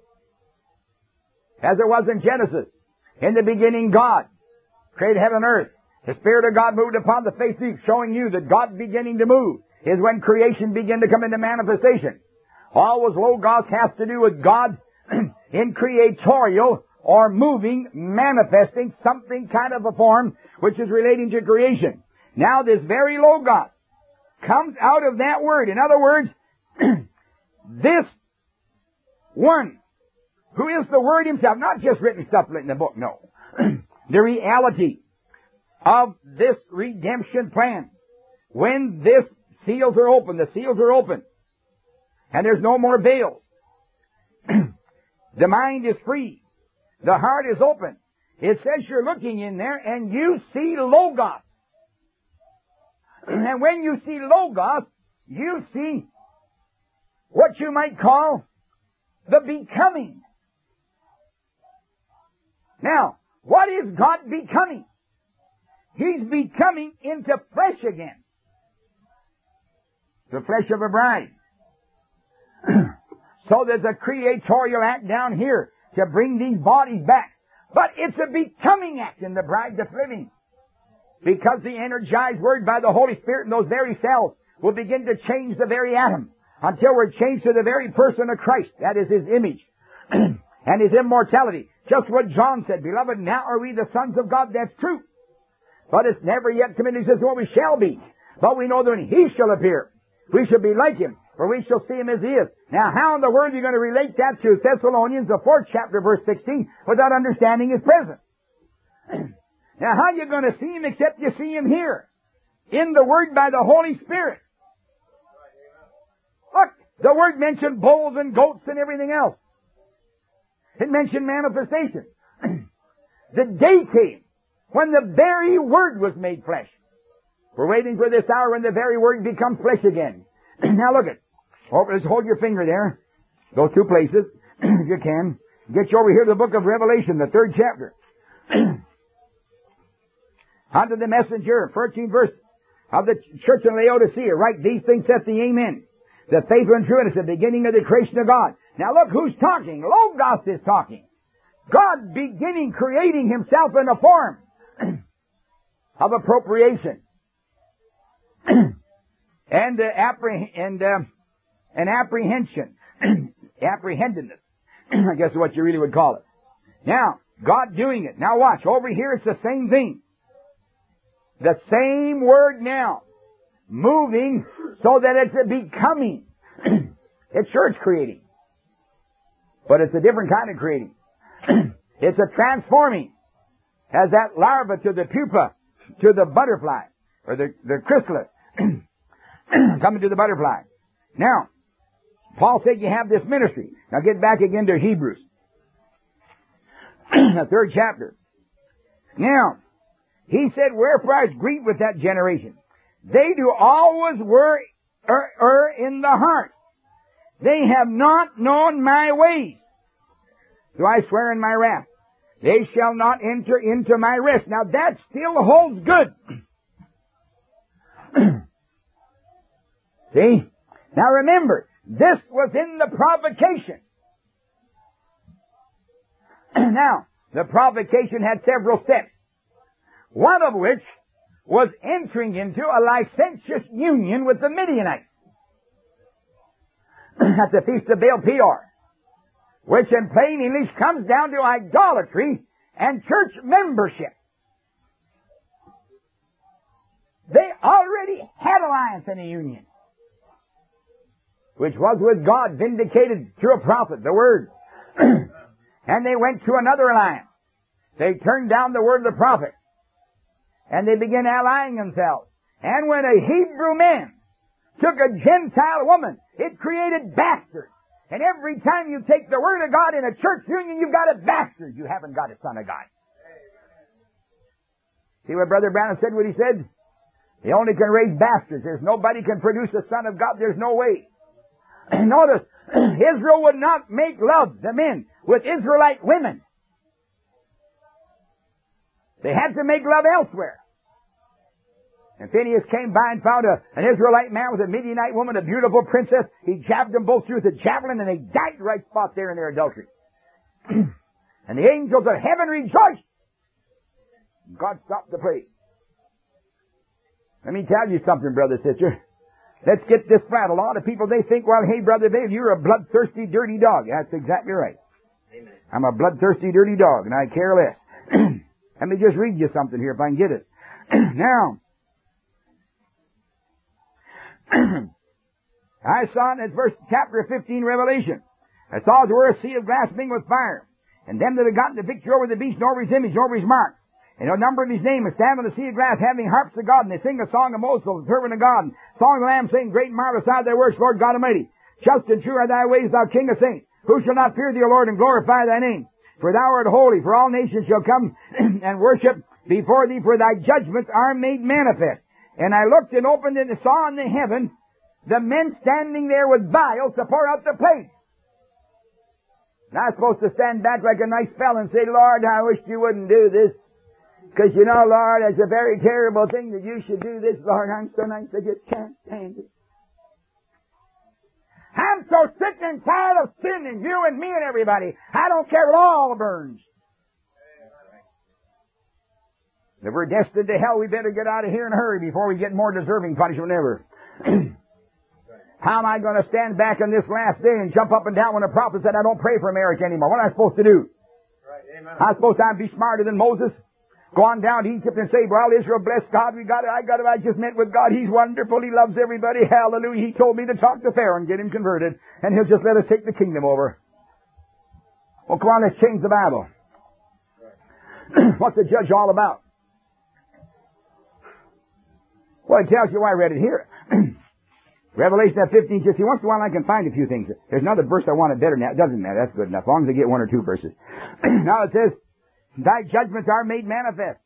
Speaker 1: As it was in Genesis. In the beginning, God created heaven and earth. The Spirit of God moved upon the face of the deep, showing you that God beginning to move is when creation began to come into manifestation. Always Logos has to do with God in creatorial or moving, manifesting something kind of a form which is relating to creation. Now this very Logos comes out of that Word. In other words, this one who is the Word Himself, not just written stuff in the book, no. The reality of this redemption plan. When this seals are open, the seals are open, and there's no more veils. The mind is free. The heart is open. It says you're looking in there and you see Logos. And when you see Logos, you see what you might call the becoming. Now, what is God becoming? He's becoming into flesh again. The flesh of a bride. So there's a creatorial act down here to bring these bodies back. But it's a becoming act in the bride that's living. Because the energized word by the Holy Spirit in those very cells will begin to change the very atom until we're changed to the very person of Christ. That is His image and His immortality. Just what John said, beloved, now are we the sons of God. That's true. But it's never yet committed. He says, what we shall be. But we know that when He shall appear, we shall be like Him, for we shall see Him as He is. Now, how in the world are you going to relate that to Thessalonians, the 4th chapter, verse 16, without understanding His presence? Now, how are you going to see Him except you see Him here? In the Word by the Holy Spirit. Look, the Word mentioned bulls and goats and everything else. It mentioned manifestation. The day came when the very Word was made flesh. We're waiting for this hour when the very Word becomes flesh again. Now look it. Let's hold your finger there. Those two places, if you can. Get you over here to the book of Revelation, the 3rd chapter. Unto the messenger, 14th verse of the church in Laodicea, write, these things saith the Amen. The faithful and true, and it's the beginning of the creation of God. Now look who's talking. Logos is talking. God beginning creating Himself in a form of appropriation. And apprehension. Apprehendedness. I guess is what you really would call it. Now, God doing it. Now watch. Over here it's the same thing. The same word now. Moving so that it's a becoming. It's church creating. But it's a different kind of creating. It's a transforming. As that larva to the pupa, to the butterfly, or the chrysalis, coming to the butterfly. Now, Paul said you have this ministry. Now get back again to Hebrews. The 3rd chapter. Now, he said, wherefore I was grieved with that generation. They do always err in the heart. They have not known my ways. So I swear in my wrath, they shall not enter into my rest. Now that still holds good. See? Now remember, this was in the provocation. Now, the provocation had several steps. One of which was entering into a licentious union with the Midianites at the Feast of Baal Peor, which in plain English comes down to idolatry and church membership. They already had alliance in a union, which was with God, vindicated through a prophet, the Word. And they went to another alliance. They turned down the word of the prophet. And they began allying themselves. And when a Hebrew man took a Gentile woman, it created bastards. And every time you take the Word of God in a church union, you've got a bastard. You haven't got a son of God. See what Brother Branham said, what he said? He only can raise bastards. There's nobody can produce a son of God. There's no way. Notice, Israel would not make love, the men, with Israelite women. They had to make love elsewhere. And Phineas came by and found an Israelite man with a Midianite woman, a beautiful princess. He jabbed them both through with a javelin, and they died right spot there in their adultery. And the angels of heaven rejoiced. God stopped the praise. Let me tell you something, brother, sister. Let's get this flat. A lot of people, they think, well, hey, Brother Dave, you're a bloodthirsty, dirty dog. That's exactly right. Amen. I'm a bloodthirsty, dirty dog, and I care less. Let me just read you something here if I can get it. Now, I saw in verse chapter 15, Revelation, I saw as it were a sea of glass mingled with fire, and them that had gotten the victory over the beast, and over his image, and over his mark, and the number of his name, and stand on the sea of glass, having harps of God, and they sing a song of Moses, the servant of God, and song of the Lamb, saying, great and marvelous are thy works, Lord God Almighty. Just and true are thy ways, thou King of saints. Who shall not fear thee, O Lord, and glorify thy name? For thou art holy, for all nations shall come and worship before thee, for thy judgments are made manifest. And I looked and opened and saw in the heaven the men standing there with vials to pour out the plates. And I was supposed to stand back like a nice fellow and say, Lord, I wish you wouldn't do this. Because you know, Lord, it's a very terrible thing that you should do this. Lord, I'm so nice I just can't stand it. I'm so sick and tired of sin and you and me and everybody. I don't care if it all burns. If we're destined to hell, we better get out of here in a hurry before we get more deserving punishment than ever. How am I going to stand back on this last day and jump up and down when the prophet said, I don't pray for America anymore? What am I supposed to do? I'm supposed to be smarter than Moses? Go on down to Egypt and say, well, Israel, bless God, I just met with God. He's wonderful. He loves everybody. Hallelujah. He told me to talk to Pharaoh and get him converted, and he'll just let us take the kingdom over. Well, come on, let's change the Bible. What's the judge all about? Well, it tells you why I read it here. Revelation 15, just see, once in a while I can find a few things. There's another verse I wanted better than that. It doesn't matter. That's good enough. As long as I get one or two verses. Now it says, thy judgments are made manifest.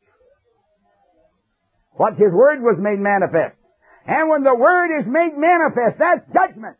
Speaker 1: What? His word was made manifest. And when the word is made manifest, that's judgment.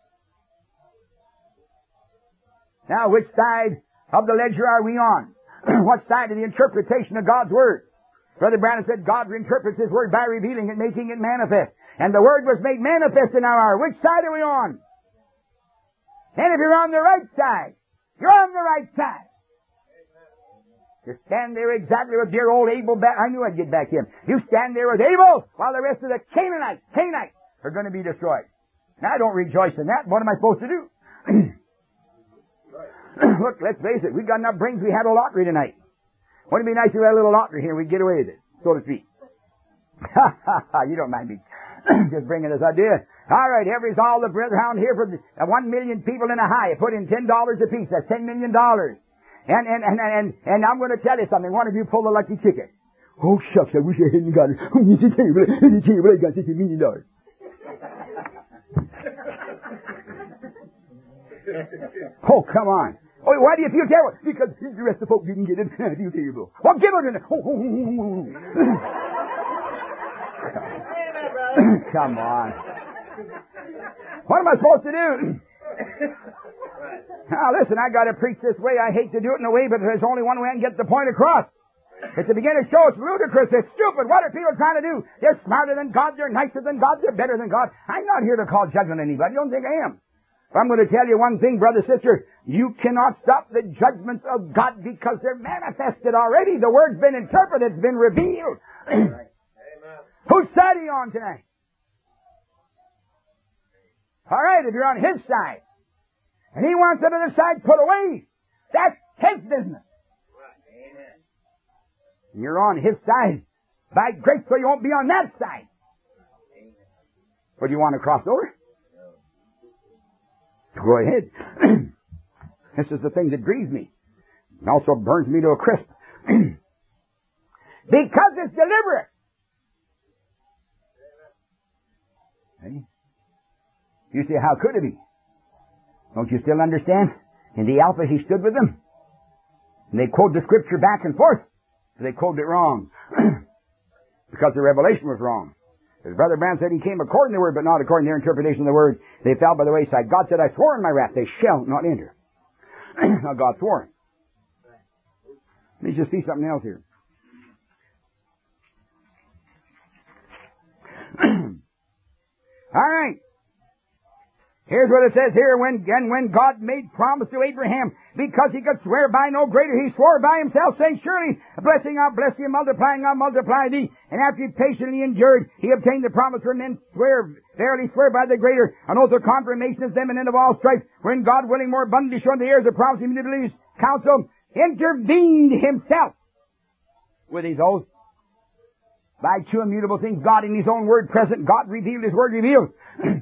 Speaker 1: Now, which side of the ledger are we on? What side of the interpretation of God's word? Brother Branham said God interprets his word by revealing it, making it manifest. And the word was made manifest in our hour. Which side are we on? And if you're on the right side, you're on the right side. You stand there exactly with dear old Abel. I knew I'd get back to him. You stand there with Abel while the rest of the Canaanites are going to be destroyed. Now, I don't rejoice in that. What am I supposed to do? Look, let's face it. We've got enough brains. We had a lottery tonight. Wouldn't it be nice if we had a little lottery here and we'd get away with it, so to speak. You don't mind me just bringing this idea. All right, all the brethren around here for 1 million people in a high. Put in $10 apiece. That's $10 million. And I'm going to tell you something. One of you pull the lucky ticket. Oh, shucks, I wish I hadn't got it. Oh, it's a table. I got $50 million. Oh, come on. Oh, why do you feel terrible? Because the rest of the folk didn't get it. I feel terrible. Well, give it to them. Come on. What am I supposed to do? Now, listen, I got to preach this way. I hate to do it in a way, but there's only one way I can get the point across. It's to begin to show it's ludicrous. It's stupid. What are people trying to do? They're smarter than God. They're nicer than God. They're better than God. I'm not here to call judgment on anybody. You don't think I am. But I'm going to tell you one thing, brother, sister. You cannot stop the judgments of God because they're manifested already. The word's been interpreted. It's been revealed. Amen. Whose side are you on tonight? All right, if you're on his side, and he wants the other side put away, that's his business. Amen. And you're on his side by grace, so you won't be on that side. Amen. But do you want to cross over? No. Go ahead. This is the thing that grieves me. It also burns me to a crisp. Because it's deliberate. Hey? You say, how could it be? Don't you still understand? In the Alpha, he stood with them. And they quote the scripture back and forth. So they quoted it wrong. Because the revelation was wrong. As Brother Branham said, he came according to the word, but not according to their interpretation of the word. They fell by the wayside. God said, I swore in my wrath, they shall not enter. Now God swore. Let me just see something else here. All right. Here's what it says here. When God made promise to Abraham, because he could swear by no greater, he swore by himself, saying, surely, blessing I'll bless thee, multiplying I'll multiply thee. And after he patiently endured, he obtained the promise for men verily swear by the greater, an oath of confirmation of them and end of all strife, wherein God willing more abundantly showing the heirs of promise, he believed counsel, intervened himself with his oath. By two immutable things, God in his own word present, God revealed, his word revealed.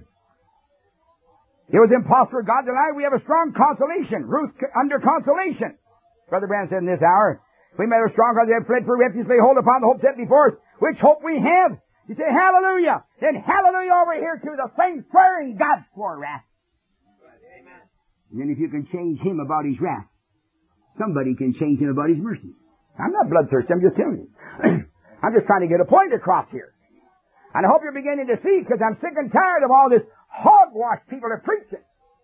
Speaker 1: It was impossible for God to lie. We have a strong consolation. Ruth under consolation. Brother Branham said in this hour, we may have a strong cause, they have fled for refuge, lay hold upon the hope set before us. Which hope we have? You say, hallelujah. Then hallelujah over here to the same swearing God swore wrath. Amen. And then if you can change him about his wrath,
Speaker 3: somebody can change him about his mercy. I'm not bloodthirsty, I'm just telling you. I'm just trying to get a point across here. And I hope you're beginning to see, because I'm sick and tired of all this hogwash people are preaching.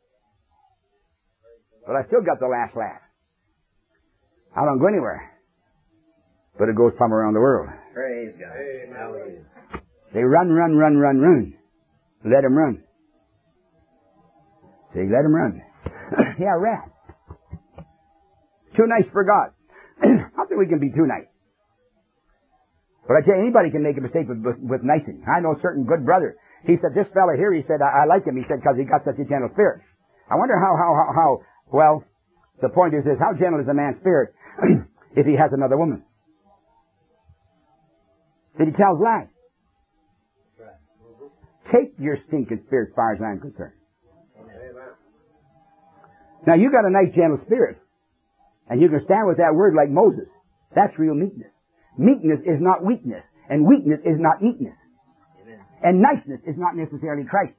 Speaker 3: But I still got the last laugh. I don't go anywhere. But it goes from around the world.
Speaker 2: Praise God. Hallelujah.
Speaker 3: They run. Let them run. Say, let them run. Yeah, rat. Too nice for God. I think we can be too nice. But I tell you, anybody can make a mistake with nicing. I know a certain good brother. He said, this fella here, he said, I like him. He said, because he got such a gentle spirit. I wonder how, well, the point is how gentle is a man's spirit if he has another woman? That he tells lies. Take your stinking spirit as far as I'm concerned. Now, you got a nice, gentle spirit. And you can stand with that word like Moses. That's real meekness. Meekness is not weakness. And weakness is not meekness. And niceness is not necessarily Christ.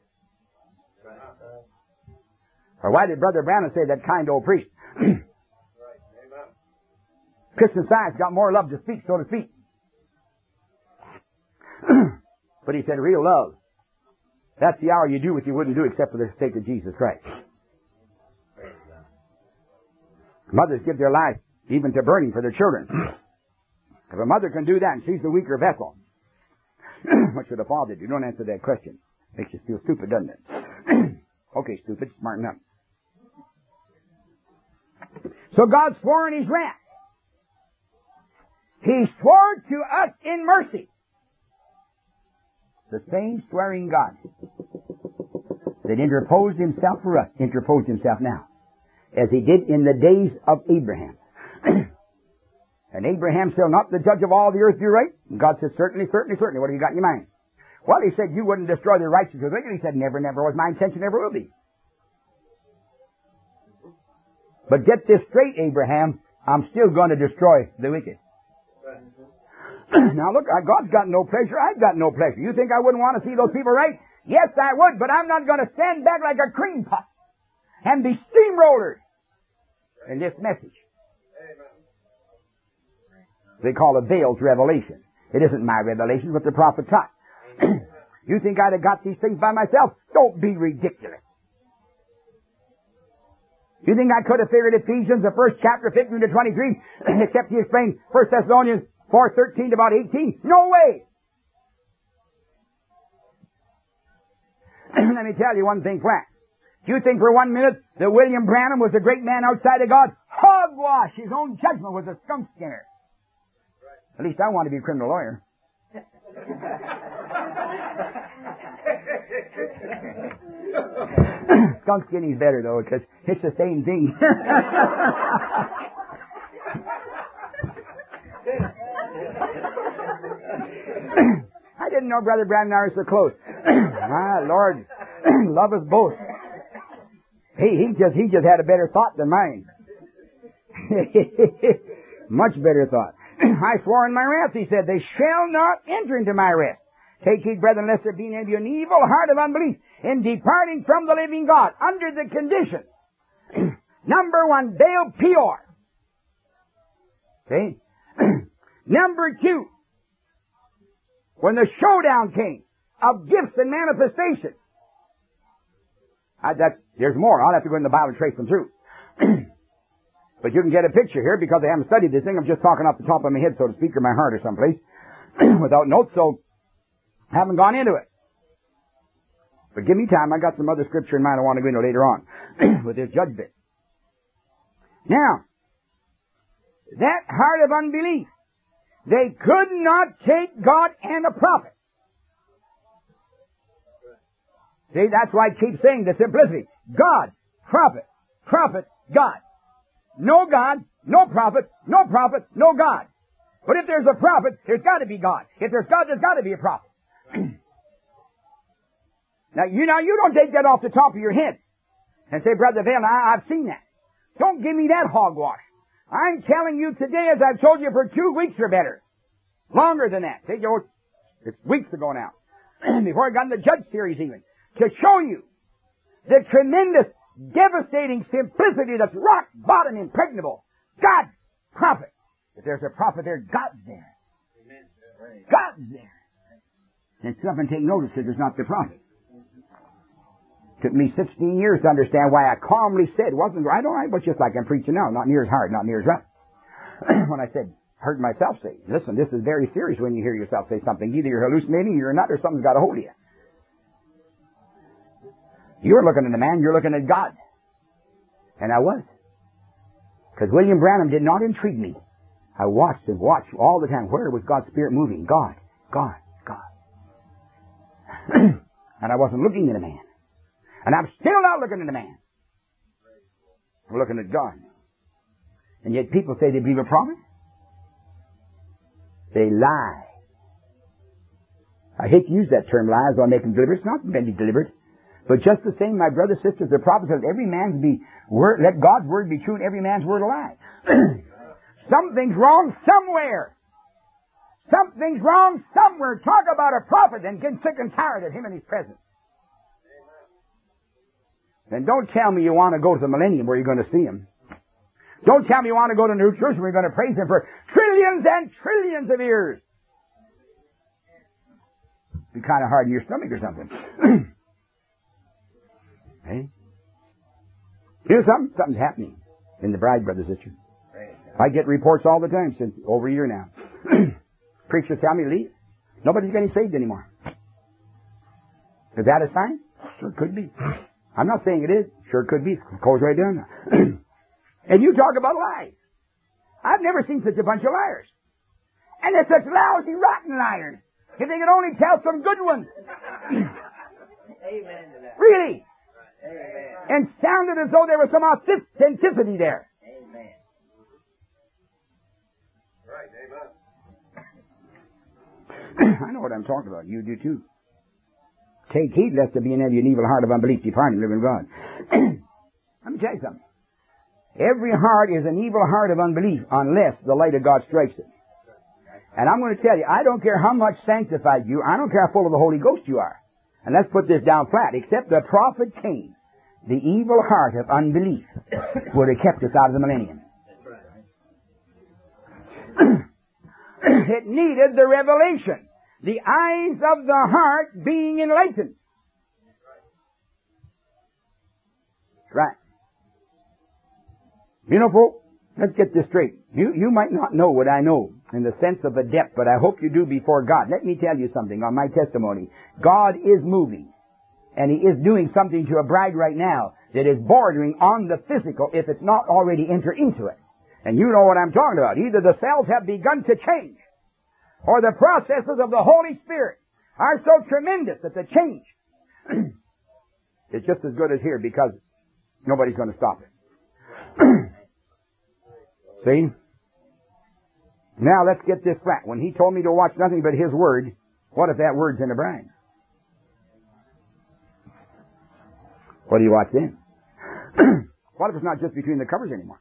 Speaker 3: Or why did Brother Branham say that kind old priest? Christian Science got more love to speak, so to speak. But he said real love. That's the hour you do what you wouldn't do except for the sake of Jesus Christ. Mothers give their life even to burning for their children. If a mother can do that and she's the weaker vessel, what should a father do? Don't answer that question. Makes you feel stupid, doesn't it? Okay, stupid, smarten up. So God swore in His wrath. He swore to us in mercy. The same swearing God that interposed Himself for us, interposed Himself now, as He did in the days of Abraham. And Abraham shall not the judge of all the earth do right? And God said, certainly, certainly, certainly. What have you got in your mind? Well, He said, you wouldn't destroy the righteous with wicked. He said, never, never was my intention, never will be. But get this straight, Abraham, I'm still going to destroy the wicked. Now look, God's got no pleasure, I've got no pleasure. You think I wouldn't want to see those people right? Yes, I would, but I'm not going to stand back like a cream puff and be steamrolled in this message. They call it Baal's revelation. It isn't my revelation, but the prophet taught. You think I'd have got these things by myself? Don't be ridiculous. You think I could have figured Ephesians, the first chapter, 15 to 23, except He explained 1 Thessalonians 4:13 to about 18? No way! Let me tell you one thing flat. Do you think for 1 minute that William Branham was a great man outside of God? Hogwash! His own judgment was a skunk skinner. At least I want to be a criminal lawyer. Skunk skinny's better though, because it's the same thing. I didn't know Brother Branham and I were so close. My Lord, love us both. He just had a better thought than mine. Much better thought. I swore in my wrath, he said, they shall not enter into my rest. Take heed, brethren, lest there be in you an evil heart of unbelief in departing from the living God under the condition. Number one, Baal Peor. See? Number two, when the showdown came of gifts and manifestations. There's more. I'll have to go in the Bible and trace them through. But you can get a picture here because I haven't studied this thing. I'm just talking off the top of my head, so to speak, or my heart or someplace, without notes, so I haven't gone into it. But give me time. I got some other scripture in mind I want to go into later on with this judge bit. Now, that heart of unbelief, they could not take God and a prophet. See, that's why I keep saying the simplicity. God, prophet, prophet, God. No God, no prophet, no prophet, no God. But if there's a prophet, there's got to be God. If there's God, there's got to be a prophet. Now you don't take that off the top of your head and say, Brother Vail, I've seen that. Don't give me that hogwash. I'm telling you today, as I've told you for 2 weeks or better. Longer than that. See, it's weeks ago now. Before I got in the Judge series even. To show you the tremendous, devastating simplicity that's rock bottom impregnable God! Prophet! If there's a prophet there, God's there. God's there. And stop and take notice that there's not the prophet. Took me 16 years to understand why I calmly said, wasn't right, all right, but just like I'm preaching now, not near as hard, not near as rough. When I said, heard myself say, listen, this is very serious when you hear yourself say something. Either you're hallucinating, you're not, or something's got a hold of you. You're looking at a man, you're looking at God. And I was. Because William Branham did not intrigue me. I watched and watched all the time. Where was God's Spirit moving? God, God, God. And I wasn't looking at a man. And I'm still not looking at a man. I'm looking at God. And yet people say they believe a prophet. They lie. I hate to use that term lie as though I make them deliberate. It's not meant to be deliberate. But just the same, my brothers, sisters, the prophet says every man's word, let God's word be true and every man's word a lie. Something's wrong somewhere. Something's wrong somewhere. Talk about a prophet and get sick and tired of him and his presence. Then don't tell me you want to go to the millennium where you're going to see him. Don't tell me you want to go to New Jerusalem where you're going to praise him for trillions and trillions of years. Be kind of hard in your stomach or something. Hey? You know something? Something's happening in the bride, brothers and sisters. I get reports all the time since over a year now. Preachers tell me to leave. Nobody's getting saved anymore. Is that a sign? Sure could be. I'm not saying it is. Sure could be. It goes right down there. And you talk about lies. I've never seen such a bunch of liars. And they're such lousy, rotten liars. If they could only tell some good ones.
Speaker 2: Amen to that.
Speaker 3: Really.
Speaker 2: Amen.
Speaker 3: And sounded as though there was some authenticity there.
Speaker 2: Amen.
Speaker 4: Right, amen.
Speaker 3: I know what I'm talking about. You do too. Take heed lest there be in you an evil heart of unbelief departing from the living God. Let me tell you something. Every heart is an evil heart of unbelief unless the light of God strikes it. And I'm going to tell you, I don't care how much sanctified you, I don't care how full of the Holy Ghost you are. And let's put this down flat. Except the prophet came, the evil heart of unbelief would have kept us out of the millennium. It needed the revelation. The eyes of the heart being enlightened. Right. You know, folks, let's get this straight. You might not know what I know in the sense of the depth, but I hope you do before God. Let me tell you something on my testimony. God is moving, and He is doing something to a bride right now that is bordering on the physical if it's not already entered into it. And you know what I'm talking about. Either the cells have begun to change, or the processes of the Holy Spirit are so tremendous that the change is just as good as here because nobody's going to stop it. See? Now let's get this flat. When He told me to watch nothing but His Word, what if that Word's in the bride? What do you watch then? What if it's not just between the covers anymore?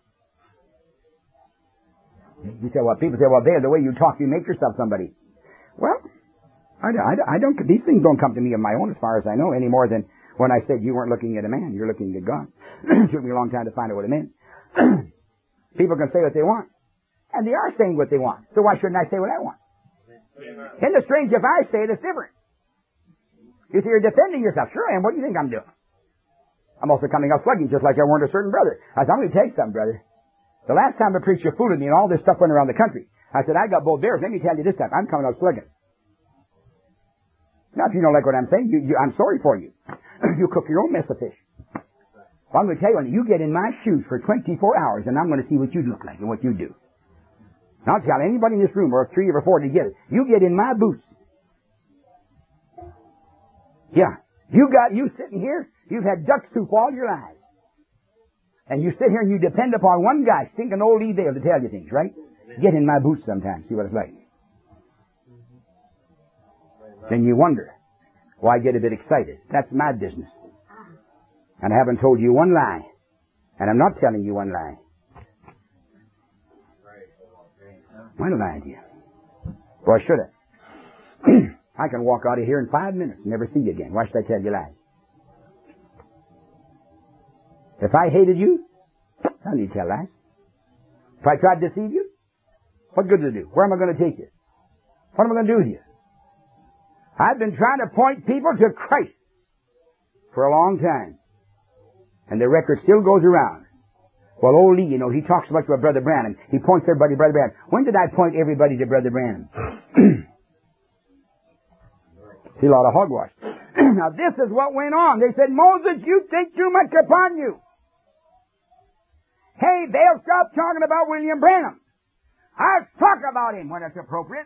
Speaker 3: You say, well, people say, well, there, the way you talk, you make yourself somebody. Well, I don't, these things don't come to me of my own as far as I know, any more than when I said you weren't looking at a man, you're looking at God. It took me a long time to find out what it meant. People can say what they want. And they are saying what they want. So why shouldn't I say what I want? Isn't it strange if I say it, it's different. You see, you're defending yourself. Sure I am. What do you think I'm doing? I'm also coming out slugging just like I warned a certain brother. I said, I'm going to tell you something, brother. The last time a preacher fooled me and all this stuff went around the country, I said, I got both bears. Let me tell you this time, I'm coming out slugging. Now, if you don't like what I'm saying, I'm sorry for you. You cook your own mess of fish. Well, I'm going to tell you, you get in my shoes for 24 hours, and I'm going to see what you look like and what you do. And I'll tell anybody in this room, or 3 or 4 together, you get in my boots. Yeah. You sitting here, you've had duck soup all your lives. And you sit here and you depend upon one guy, stinking old Lee Dale, to tell you things, right? Get in my boots sometime, see what it's like. Then you wonder, why get a bit excited? That's my business. And I haven't told you one lie. And I'm not telling you one lie. Why don't I lie to you? Or should I? I can walk out of here in 5 minutes and never see you again. Why should I tell you lies? If I hated you, I don't need to tell lies. If I try to deceive you, what good does it do? Where am I going to take you? What am I going to do with you? I've been trying to point people to Christ for a long time. And the record still goes around. Well, old Lee, he talks so much about Brother Branham. He points everybody to Brother Branham. When did I point everybody to Brother Branham? See, a lot of hogwash. Now, this is what went on. They said, Moses, you think too much upon you. Hey, they'll stop talking about William Branham. I'll talk about him when it's appropriate.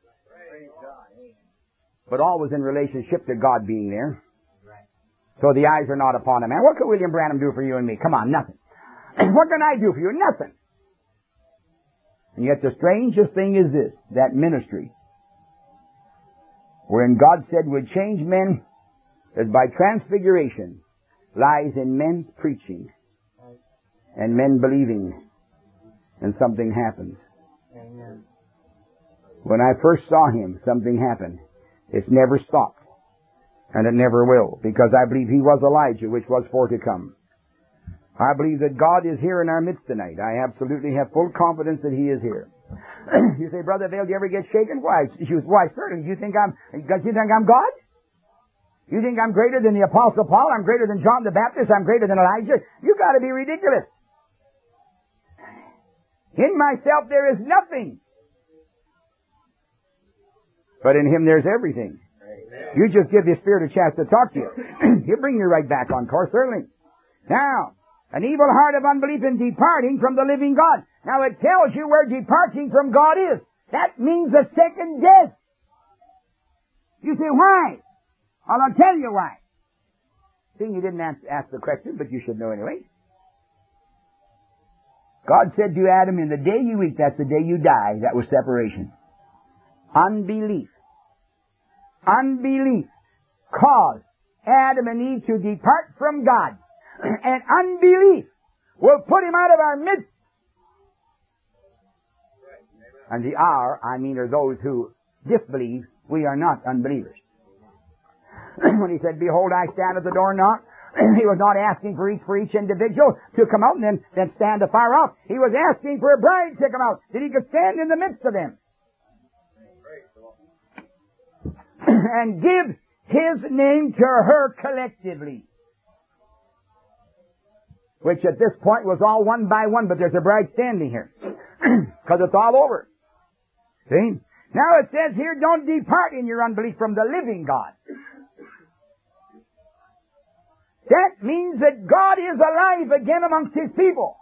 Speaker 3: But always in relationship to God being there. So the eyes are not upon a man. What could William Branham do for you and me? Come on, nothing. What can I do for you? Nothing. And yet the strangest thing is this, that ministry, wherein God said would change men, that by transfiguration lies in men's preaching and men believing, and something happens. Amen. When I first saw him, something happened. It's never stopped. And it never will, because I believe he was Elijah, which was for to come. I believe that God is here in our midst tonight. I absolutely have full confidence that he is here. You say, Brother Vail, do you ever get shaken? Why, certainly. You think I'm God? You think I'm greater than the Apostle Paul? I'm greater than John the Baptist? I'm greater than Elijah? You gotta be ridiculous. In myself there is nothing. But in him there's everything. You just give your Spirit a chance to talk to you. He'll bring you right back on course, certainly. Now, an evil heart of unbelief in departing from the living God. Now it tells you where departing from God is. That means a second death. You say, why? Well, I'll tell you why. Seeing you didn't ask the question, but you should know anyway. God said to Adam, in the day you eat, that's the day you die. That was separation. Unbelief caused Adam and Eve to depart from God. And unbelief will put him out of our midst. And the are those who disbelieve. We are not unbelievers. When he said, behold, I stand at the door and knock, he was not asking for each individual to come out and then stand afar off. He was asking for a bride to come out, that he could stand in the midst of them. And give his name to her collectively. Which at this point was all one by one, but there's a bride standing here. Because it's all over. See? Now it says here, don't depart in your unbelief from the living God. That means that God is alive again amongst his people.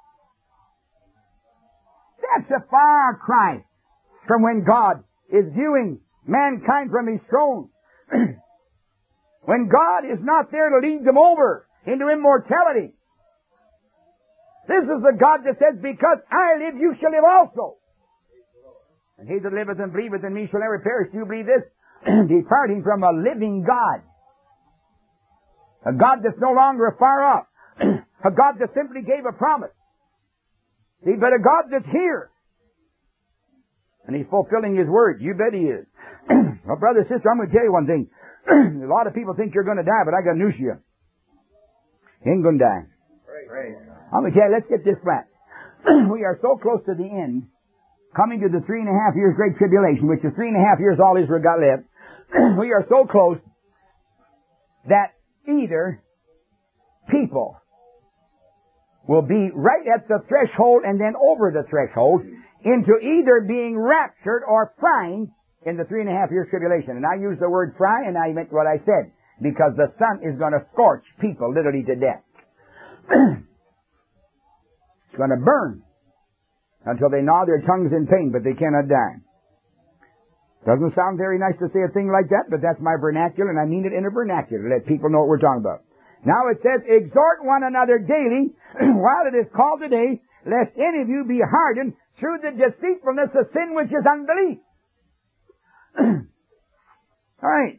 Speaker 3: That's a far cry from when God is viewing mankind from his throne. When God is not there to lead them over into immortality. This is the God that says, because I live, you shall live also. And he that liveth and believeth in me shall never perish. Do you believe this? Departing from a living God. A God that's no longer afar off. A God that simply gave a promise. See, but a God that's here. And he's fulfilling his word. You bet he is. Well, brother, sister, I'm going to tell you one thing. A lot of people think you're going to die, but I got news for you. You ain't going to die. I'm going to tell you, let's get this flat. We are so close to the end, coming to the 3.5 years Great Tribulation, which is 3.5 years all Israel got left. We are so close that either people will be right at the threshold and then over the threshold into either being raptured or frying in the 3.5 years tribulation. And I use the word fry, and I meant what I said, because the sun is going to scorch people literally to death. It's going to burn until they gnaw their tongues in pain, but they cannot die. Doesn't sound very nice to say a thing like that, but that's my vernacular, and I mean it in a vernacular, let people know what we're talking about. Now it says, exhort one another daily, while it is called today, lest any of you be hardened through the deceitfulness of sin which is unbelief. All right.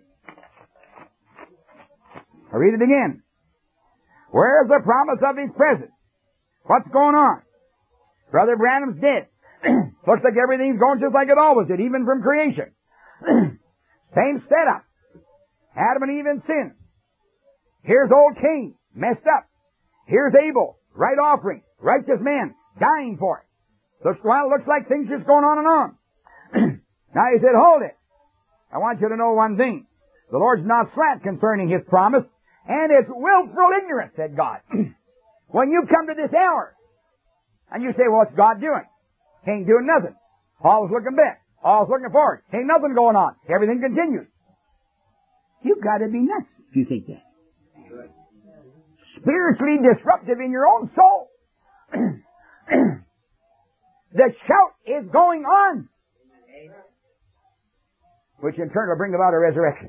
Speaker 3: I'll read it again. Where's the promise of his presence? What's going on? Brother Branham's dead. Looks like everything's going just like it always did, even from creation. Same setup. Adam and Eve in sin. Here's old Cain, messed up. Here's Abel, right offering, righteous man, dying for it. Looks like things just going on and on. Now he said, hold it. I want you to know one thing. The Lord's not slack concerning His promise, and it's willful ignorance, said God. When you come to this hour, and you say, well, what's God doing? He ain't doing nothing. All's looking back. All's looking forward. Ain't nothing going on. Everything continues. You've got to be nuts if you think that. Spiritually disruptive in your own soul. The shout is going on, which in turn will bring about a resurrection.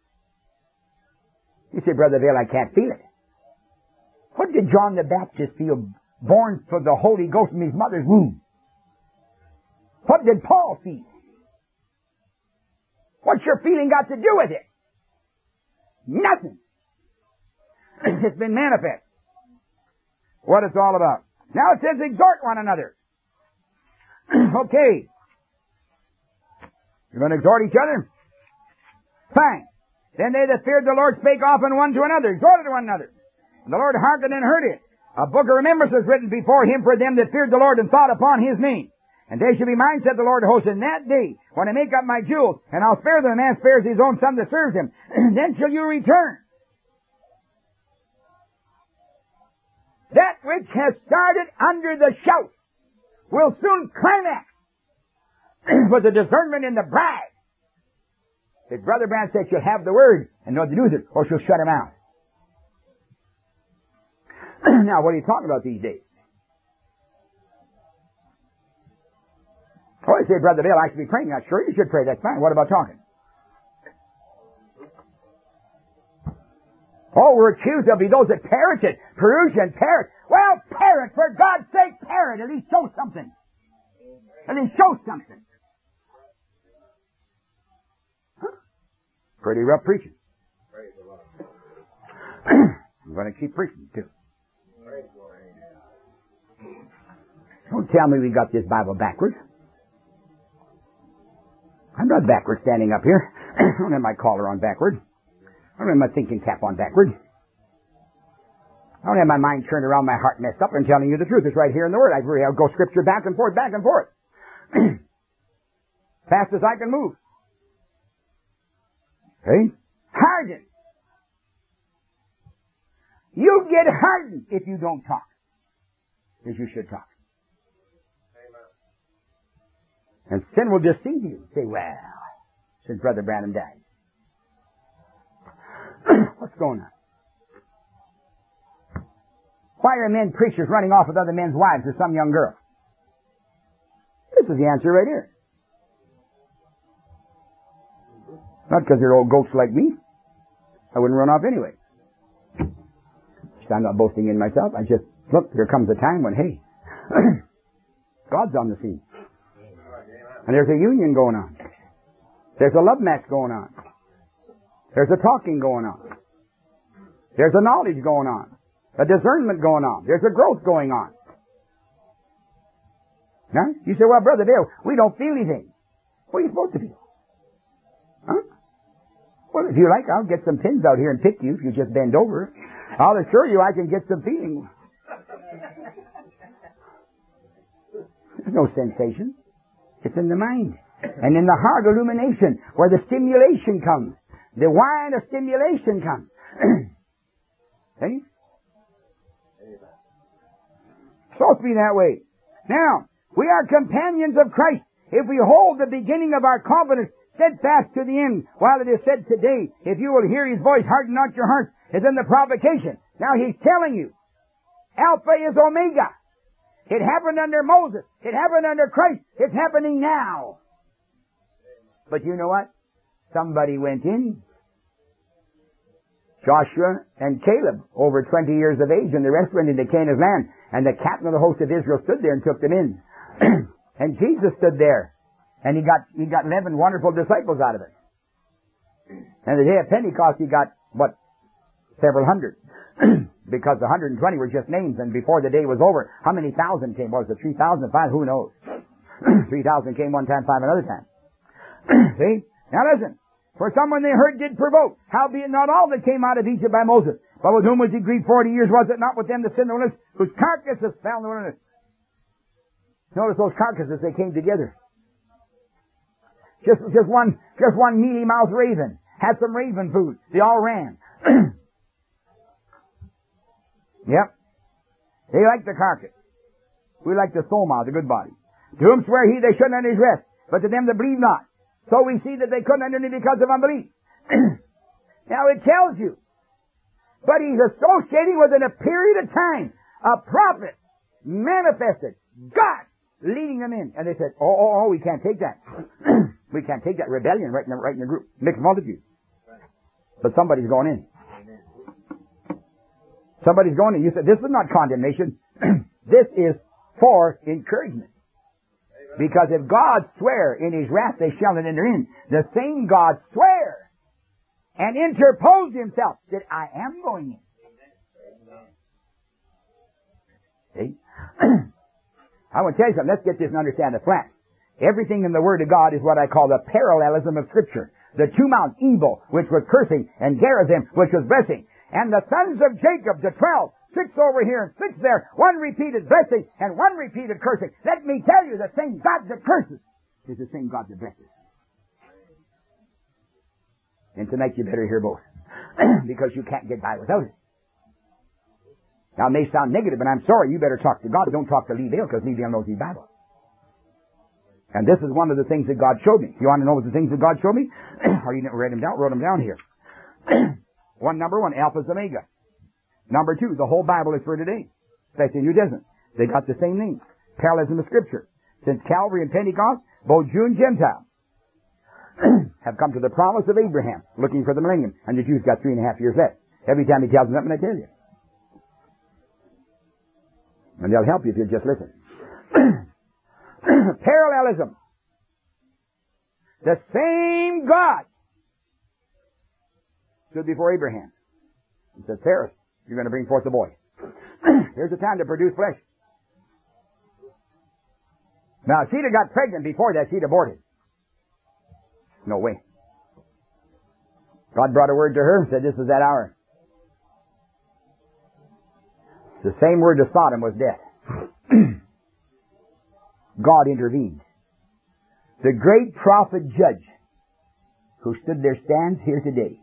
Speaker 3: You say, Brother Vail, I can't feel it. What did John the Baptist feel born for the Holy Ghost in his mother's womb? What did Paul feel? What's your feeling got to do with it? Nothing. It's been manifest. What it's all about. Now it says exhort one another. Okay. You're going to exhort each other? Fine. Then they that feared the Lord spake often one to another, exhorted one another. And the Lord hearkened and heard it. A book of remembrance was written before Him for them that feared the Lord and thought upon His name. And they shall be mine, said the Lord of hosts, in that day, when I make up my jewels, and I'll spare them, a man spares his own son that serves him. Then shall you return. That which has started under the shout will soon climax with the discernment in the bride. His brother Branham said she'll have the word and know what to do with it, or she'll shut him out. Now, what are you talking about these days? Oh, I say, Brother Bill, I should be praying. Now, sure, you should pray. That's fine. What about talking? Oh, we're accused of be those that parrot it. Perusian parrot. Well, parrot, for God's sake, parrot. At least show something. At least show something. Huh? Pretty rough preaching. I'm going to keep preaching, too. Don't tell me we got this Bible backwards. I'm not backward standing up here. I don't have my collar on backward. I don't have my thinking cap on backward. I don't have my mind turned around, my heart messed up. I'm telling you the truth. It's right here in the Word. I'll go scripture back and forth, back and forth. Fast as I can move. Okay? Hardened. You get hardened if you don't talk. As you should talk. And sin will deceive you. Say, well, since Brother Branham died. What's going on? Why are men preachers running off with other men's wives or some young girl? This is the answer right here. Not because they're old goats like me. I wouldn't run off anyway. I'm not boasting in myself. I just, look, there comes a time when, hey, God's on the scene. And there's a union going on. There's a love match going on. There's a talking going on. There's a knowledge going on. A discernment going on. There's a growth going on. Now, you say, well, Brother Dale, we don't feel anything. What are you supposed to feel? Huh? Well, if you like, I'll get some pins out here and pick you if you just bend over. I'll assure you I can get some feeling. There's no sensation. It's in the mind. And in the heart illumination, where the stimulation comes. The wine of stimulation comes. See? It's supposed to be that way. Now, we are companions of Christ if we hold the beginning of our confidence steadfast to the end. While it is said today, if you will hear His voice, harden not your hearts, is in the provocation. Now He's telling you, Alpha is Omega. It happened under Moses. It happened under Christ. It's happening now. But you know what? Somebody went in. Joshua and Caleb, over 20 years of age, and the rest went into Canaan's land. And the captain of the host of Israel stood there and took them in. And Jesus stood there. And he got 11 wonderful disciples out of it. And the day of Pentecost, he got, several hundred. Because the 120 were just names, and before the day was over, how many thousand came? Was it 3,000? 5? Who knows? 3,000 came one time, 5 another time. See? Now listen. For someone they heard did provoke. Howbeit not all that came out of Egypt by Moses. But with whom was he grieved 40 years? Was it not with them that sinned in the wilderness, whose carcasses fell in the wilderness? Notice those carcasses, they came together. Just one mealy mouthed raven had some raven food. They all ran. Yep. They liked the carcass. We like the soma, the good body. To whom swear he they shouldn't enter his rest, but to them that believe not. So we see that they couldn't enter it because of unbelief. Now it tells you. But he's associating within a period of time a prophet manifested, God leading them in. And they said, oh, we can't take that. We can't take that rebellion right in the group. Mixed multitude. But somebody's going in. Somebody's going in. You said, this is not condemnation. This is for encouragement. Because if God swear in his wrath they shall not enter in, the same God swear and interposed himself that I am going in. See? I want to tell you something. Let's get this and understand the fact. Everything in the Word of God is what I call the parallelism of Scripture. The two mounts, evil, which was cursing, and Gerizim, which was blessing. And the sons of Jacob, the 12, 6 over here and 6 there, one repeated blessing and one repeated cursing. Let me tell you, the same God that curses is the same God that blesses. And tonight you better hear both. Because you can't get by without it. Now it may sound negative, but I'm sorry, you better talk to God. Don't talk to Lee Vale, because Lee Vale knows his Bible. And this is one of the things that God showed me. You want to know what the things that God showed me? Or you never read them down? Wrote them down here. Number one, Alpha and Omega. Number 2, the whole Bible is for today. Especially New Testament. They got the same name. Parallelism of Scripture. Since Calvary and Pentecost, both Jew and Gentile have come to the promise of Abraham, looking for the millennium. And the Jews got 3.5 years left. Every time he tells them something, I tell you. And they'll help you if you just listen. Parallelism. The same God stood before Abraham and said, Sarah, you're going to bring forth a boy. Here's the time to produce flesh. Now, if she'd have got pregnant before that, she'd aborted. No way. God brought a word to her and said, this is that hour. The same word to Sodom was death. God intervened. The great prophet judge who stood there stands here today.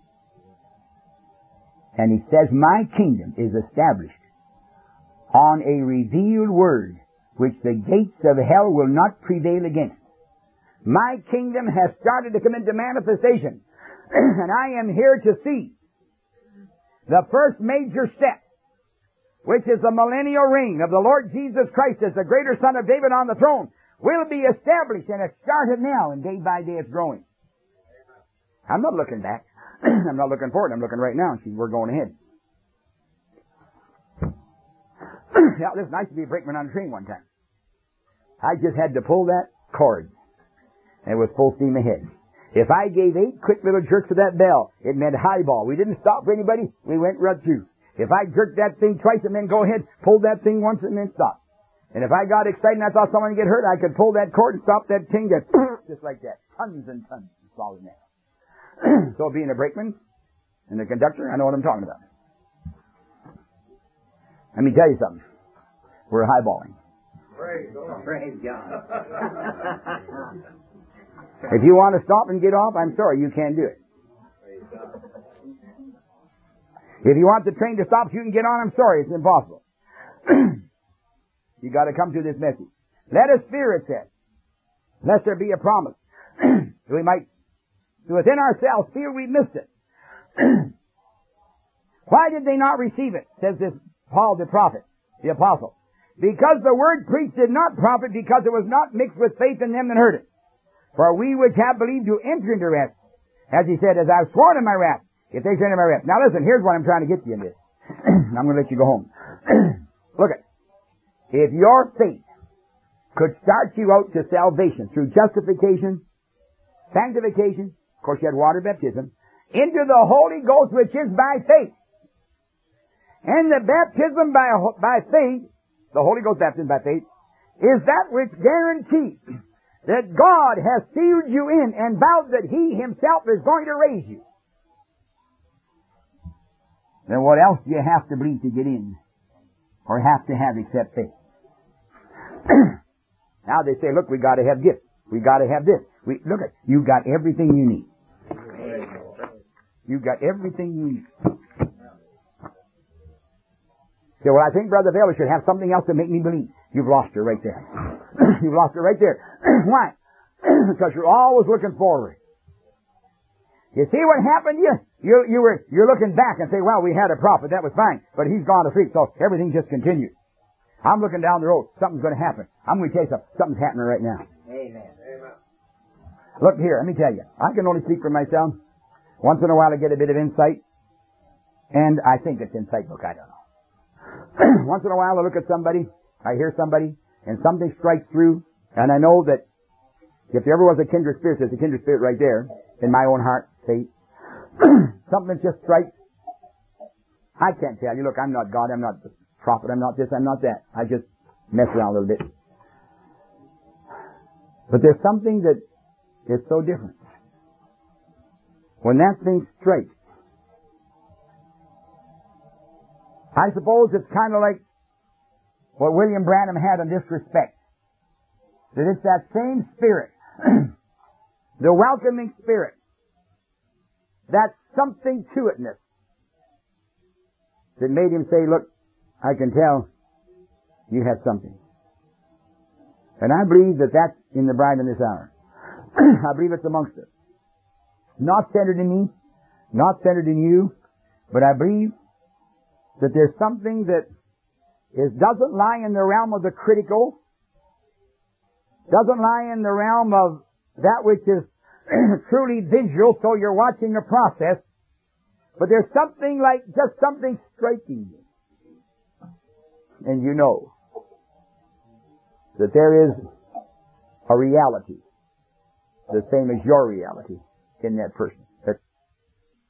Speaker 3: And he says, my kingdom is established on a revealed word which the gates of hell will not prevail against. My kingdom has started to come into manifestation. And I am here to see the first major step, which is the millennial reign of the Lord Jesus Christ as the greater Son of David on the throne, will be established, and it's started now, and day by day it's growing. I'm not looking back. I'm not looking forward. I'm looking right now. See, we're going ahead. Yeah, listen, I used to be a brakeman on a train one time. I just had to pull that cord, and it was full steam ahead. If I gave 8 quick little jerks of that bell, it meant highball. We didn't stop for anybody. We went right through. If I jerked that thing twice and then go ahead, pulled that thing once and then stop. And if I got excited and I thought someone would get hurt, I could pull that cord and stop that thing just like that. Tons and tons of solid metal. So being a brakeman and a conductor, I know what I'm talking about. Let me tell you something. We're highballing.
Speaker 2: Praise God. Praise God.
Speaker 3: If you want to stop and get off, I'm sorry, you can't do it.
Speaker 2: Praise God.
Speaker 3: If you want the train to stop so you can get on, I'm sorry, it's impossible. You got to come to this message. Let us fear, it says, lest there be a promise. We might, within ourselves, feel we missed it. Why did they not receive it? Says this Paul the prophet, the apostle. Because the word preached did not profit, because it was not mixed with faith in them that heard it. For we which have believed to enter into rest, as he said, as I've sworn in my wrath, if they enter into my rest. Now listen, here's what I'm trying to get to you in this. I'm going to let you go home. Look at, if your faith could start you out to salvation through justification, sanctification, of course you had water baptism, into the Holy Ghost, which is by faith. And the baptism by faith, the Holy Ghost baptism by faith, is that which guarantees that God has sealed you in and vowed that He Himself is going to raise you. Then what else do you have to believe to get in? Or have to have except faith? Now they say, look, we got to have gifts. We got to have this. Look at, you got everything you need. You got everything you need. So, well, I think Brother Baylor should have something else to make me believe. You've lost her right there. You've lost her right there. Why? Because you're always looking forward. You see what happened? You're looking back and say, well, we had a prophet, that was fine, but he's gone to sleep, so everything just continues. I'm looking down the road, something's going to happen. I'm going to tell you something's happening right now.
Speaker 2: Amen. Amen.
Speaker 3: Look here, let me tell you, I can only speak for myself. Once in a while I get a bit of insight, and I think it's insight book, I don't know. Once in a while I look at somebody, I hear somebody, and something strikes through, and I know that if there ever was a kindred spirit, there's a kindred spirit right there, in my own heart, see? Something just strikes. I can't tell you, look, I'm not God, I'm not the prophet, I'm not this, I'm not that. I just mess around a little bit. But there's something that is so different. When that thing strikes, I suppose it's kind of like what William Branham had in this respect. That it's that same spirit, the welcoming spirit, that something to itness that made him say, look, I can tell you have something. And I believe that that's in the bride in this hour. I believe it's amongst us. Not centered in me, not centered in you, but I believe that there's something that doesn't lie in the realm of the critical, doesn't lie in the realm of that which is truly visual, so you're watching a process, but there's something like, just something striking you. And you know that there is a reality, the same as your reality in that person.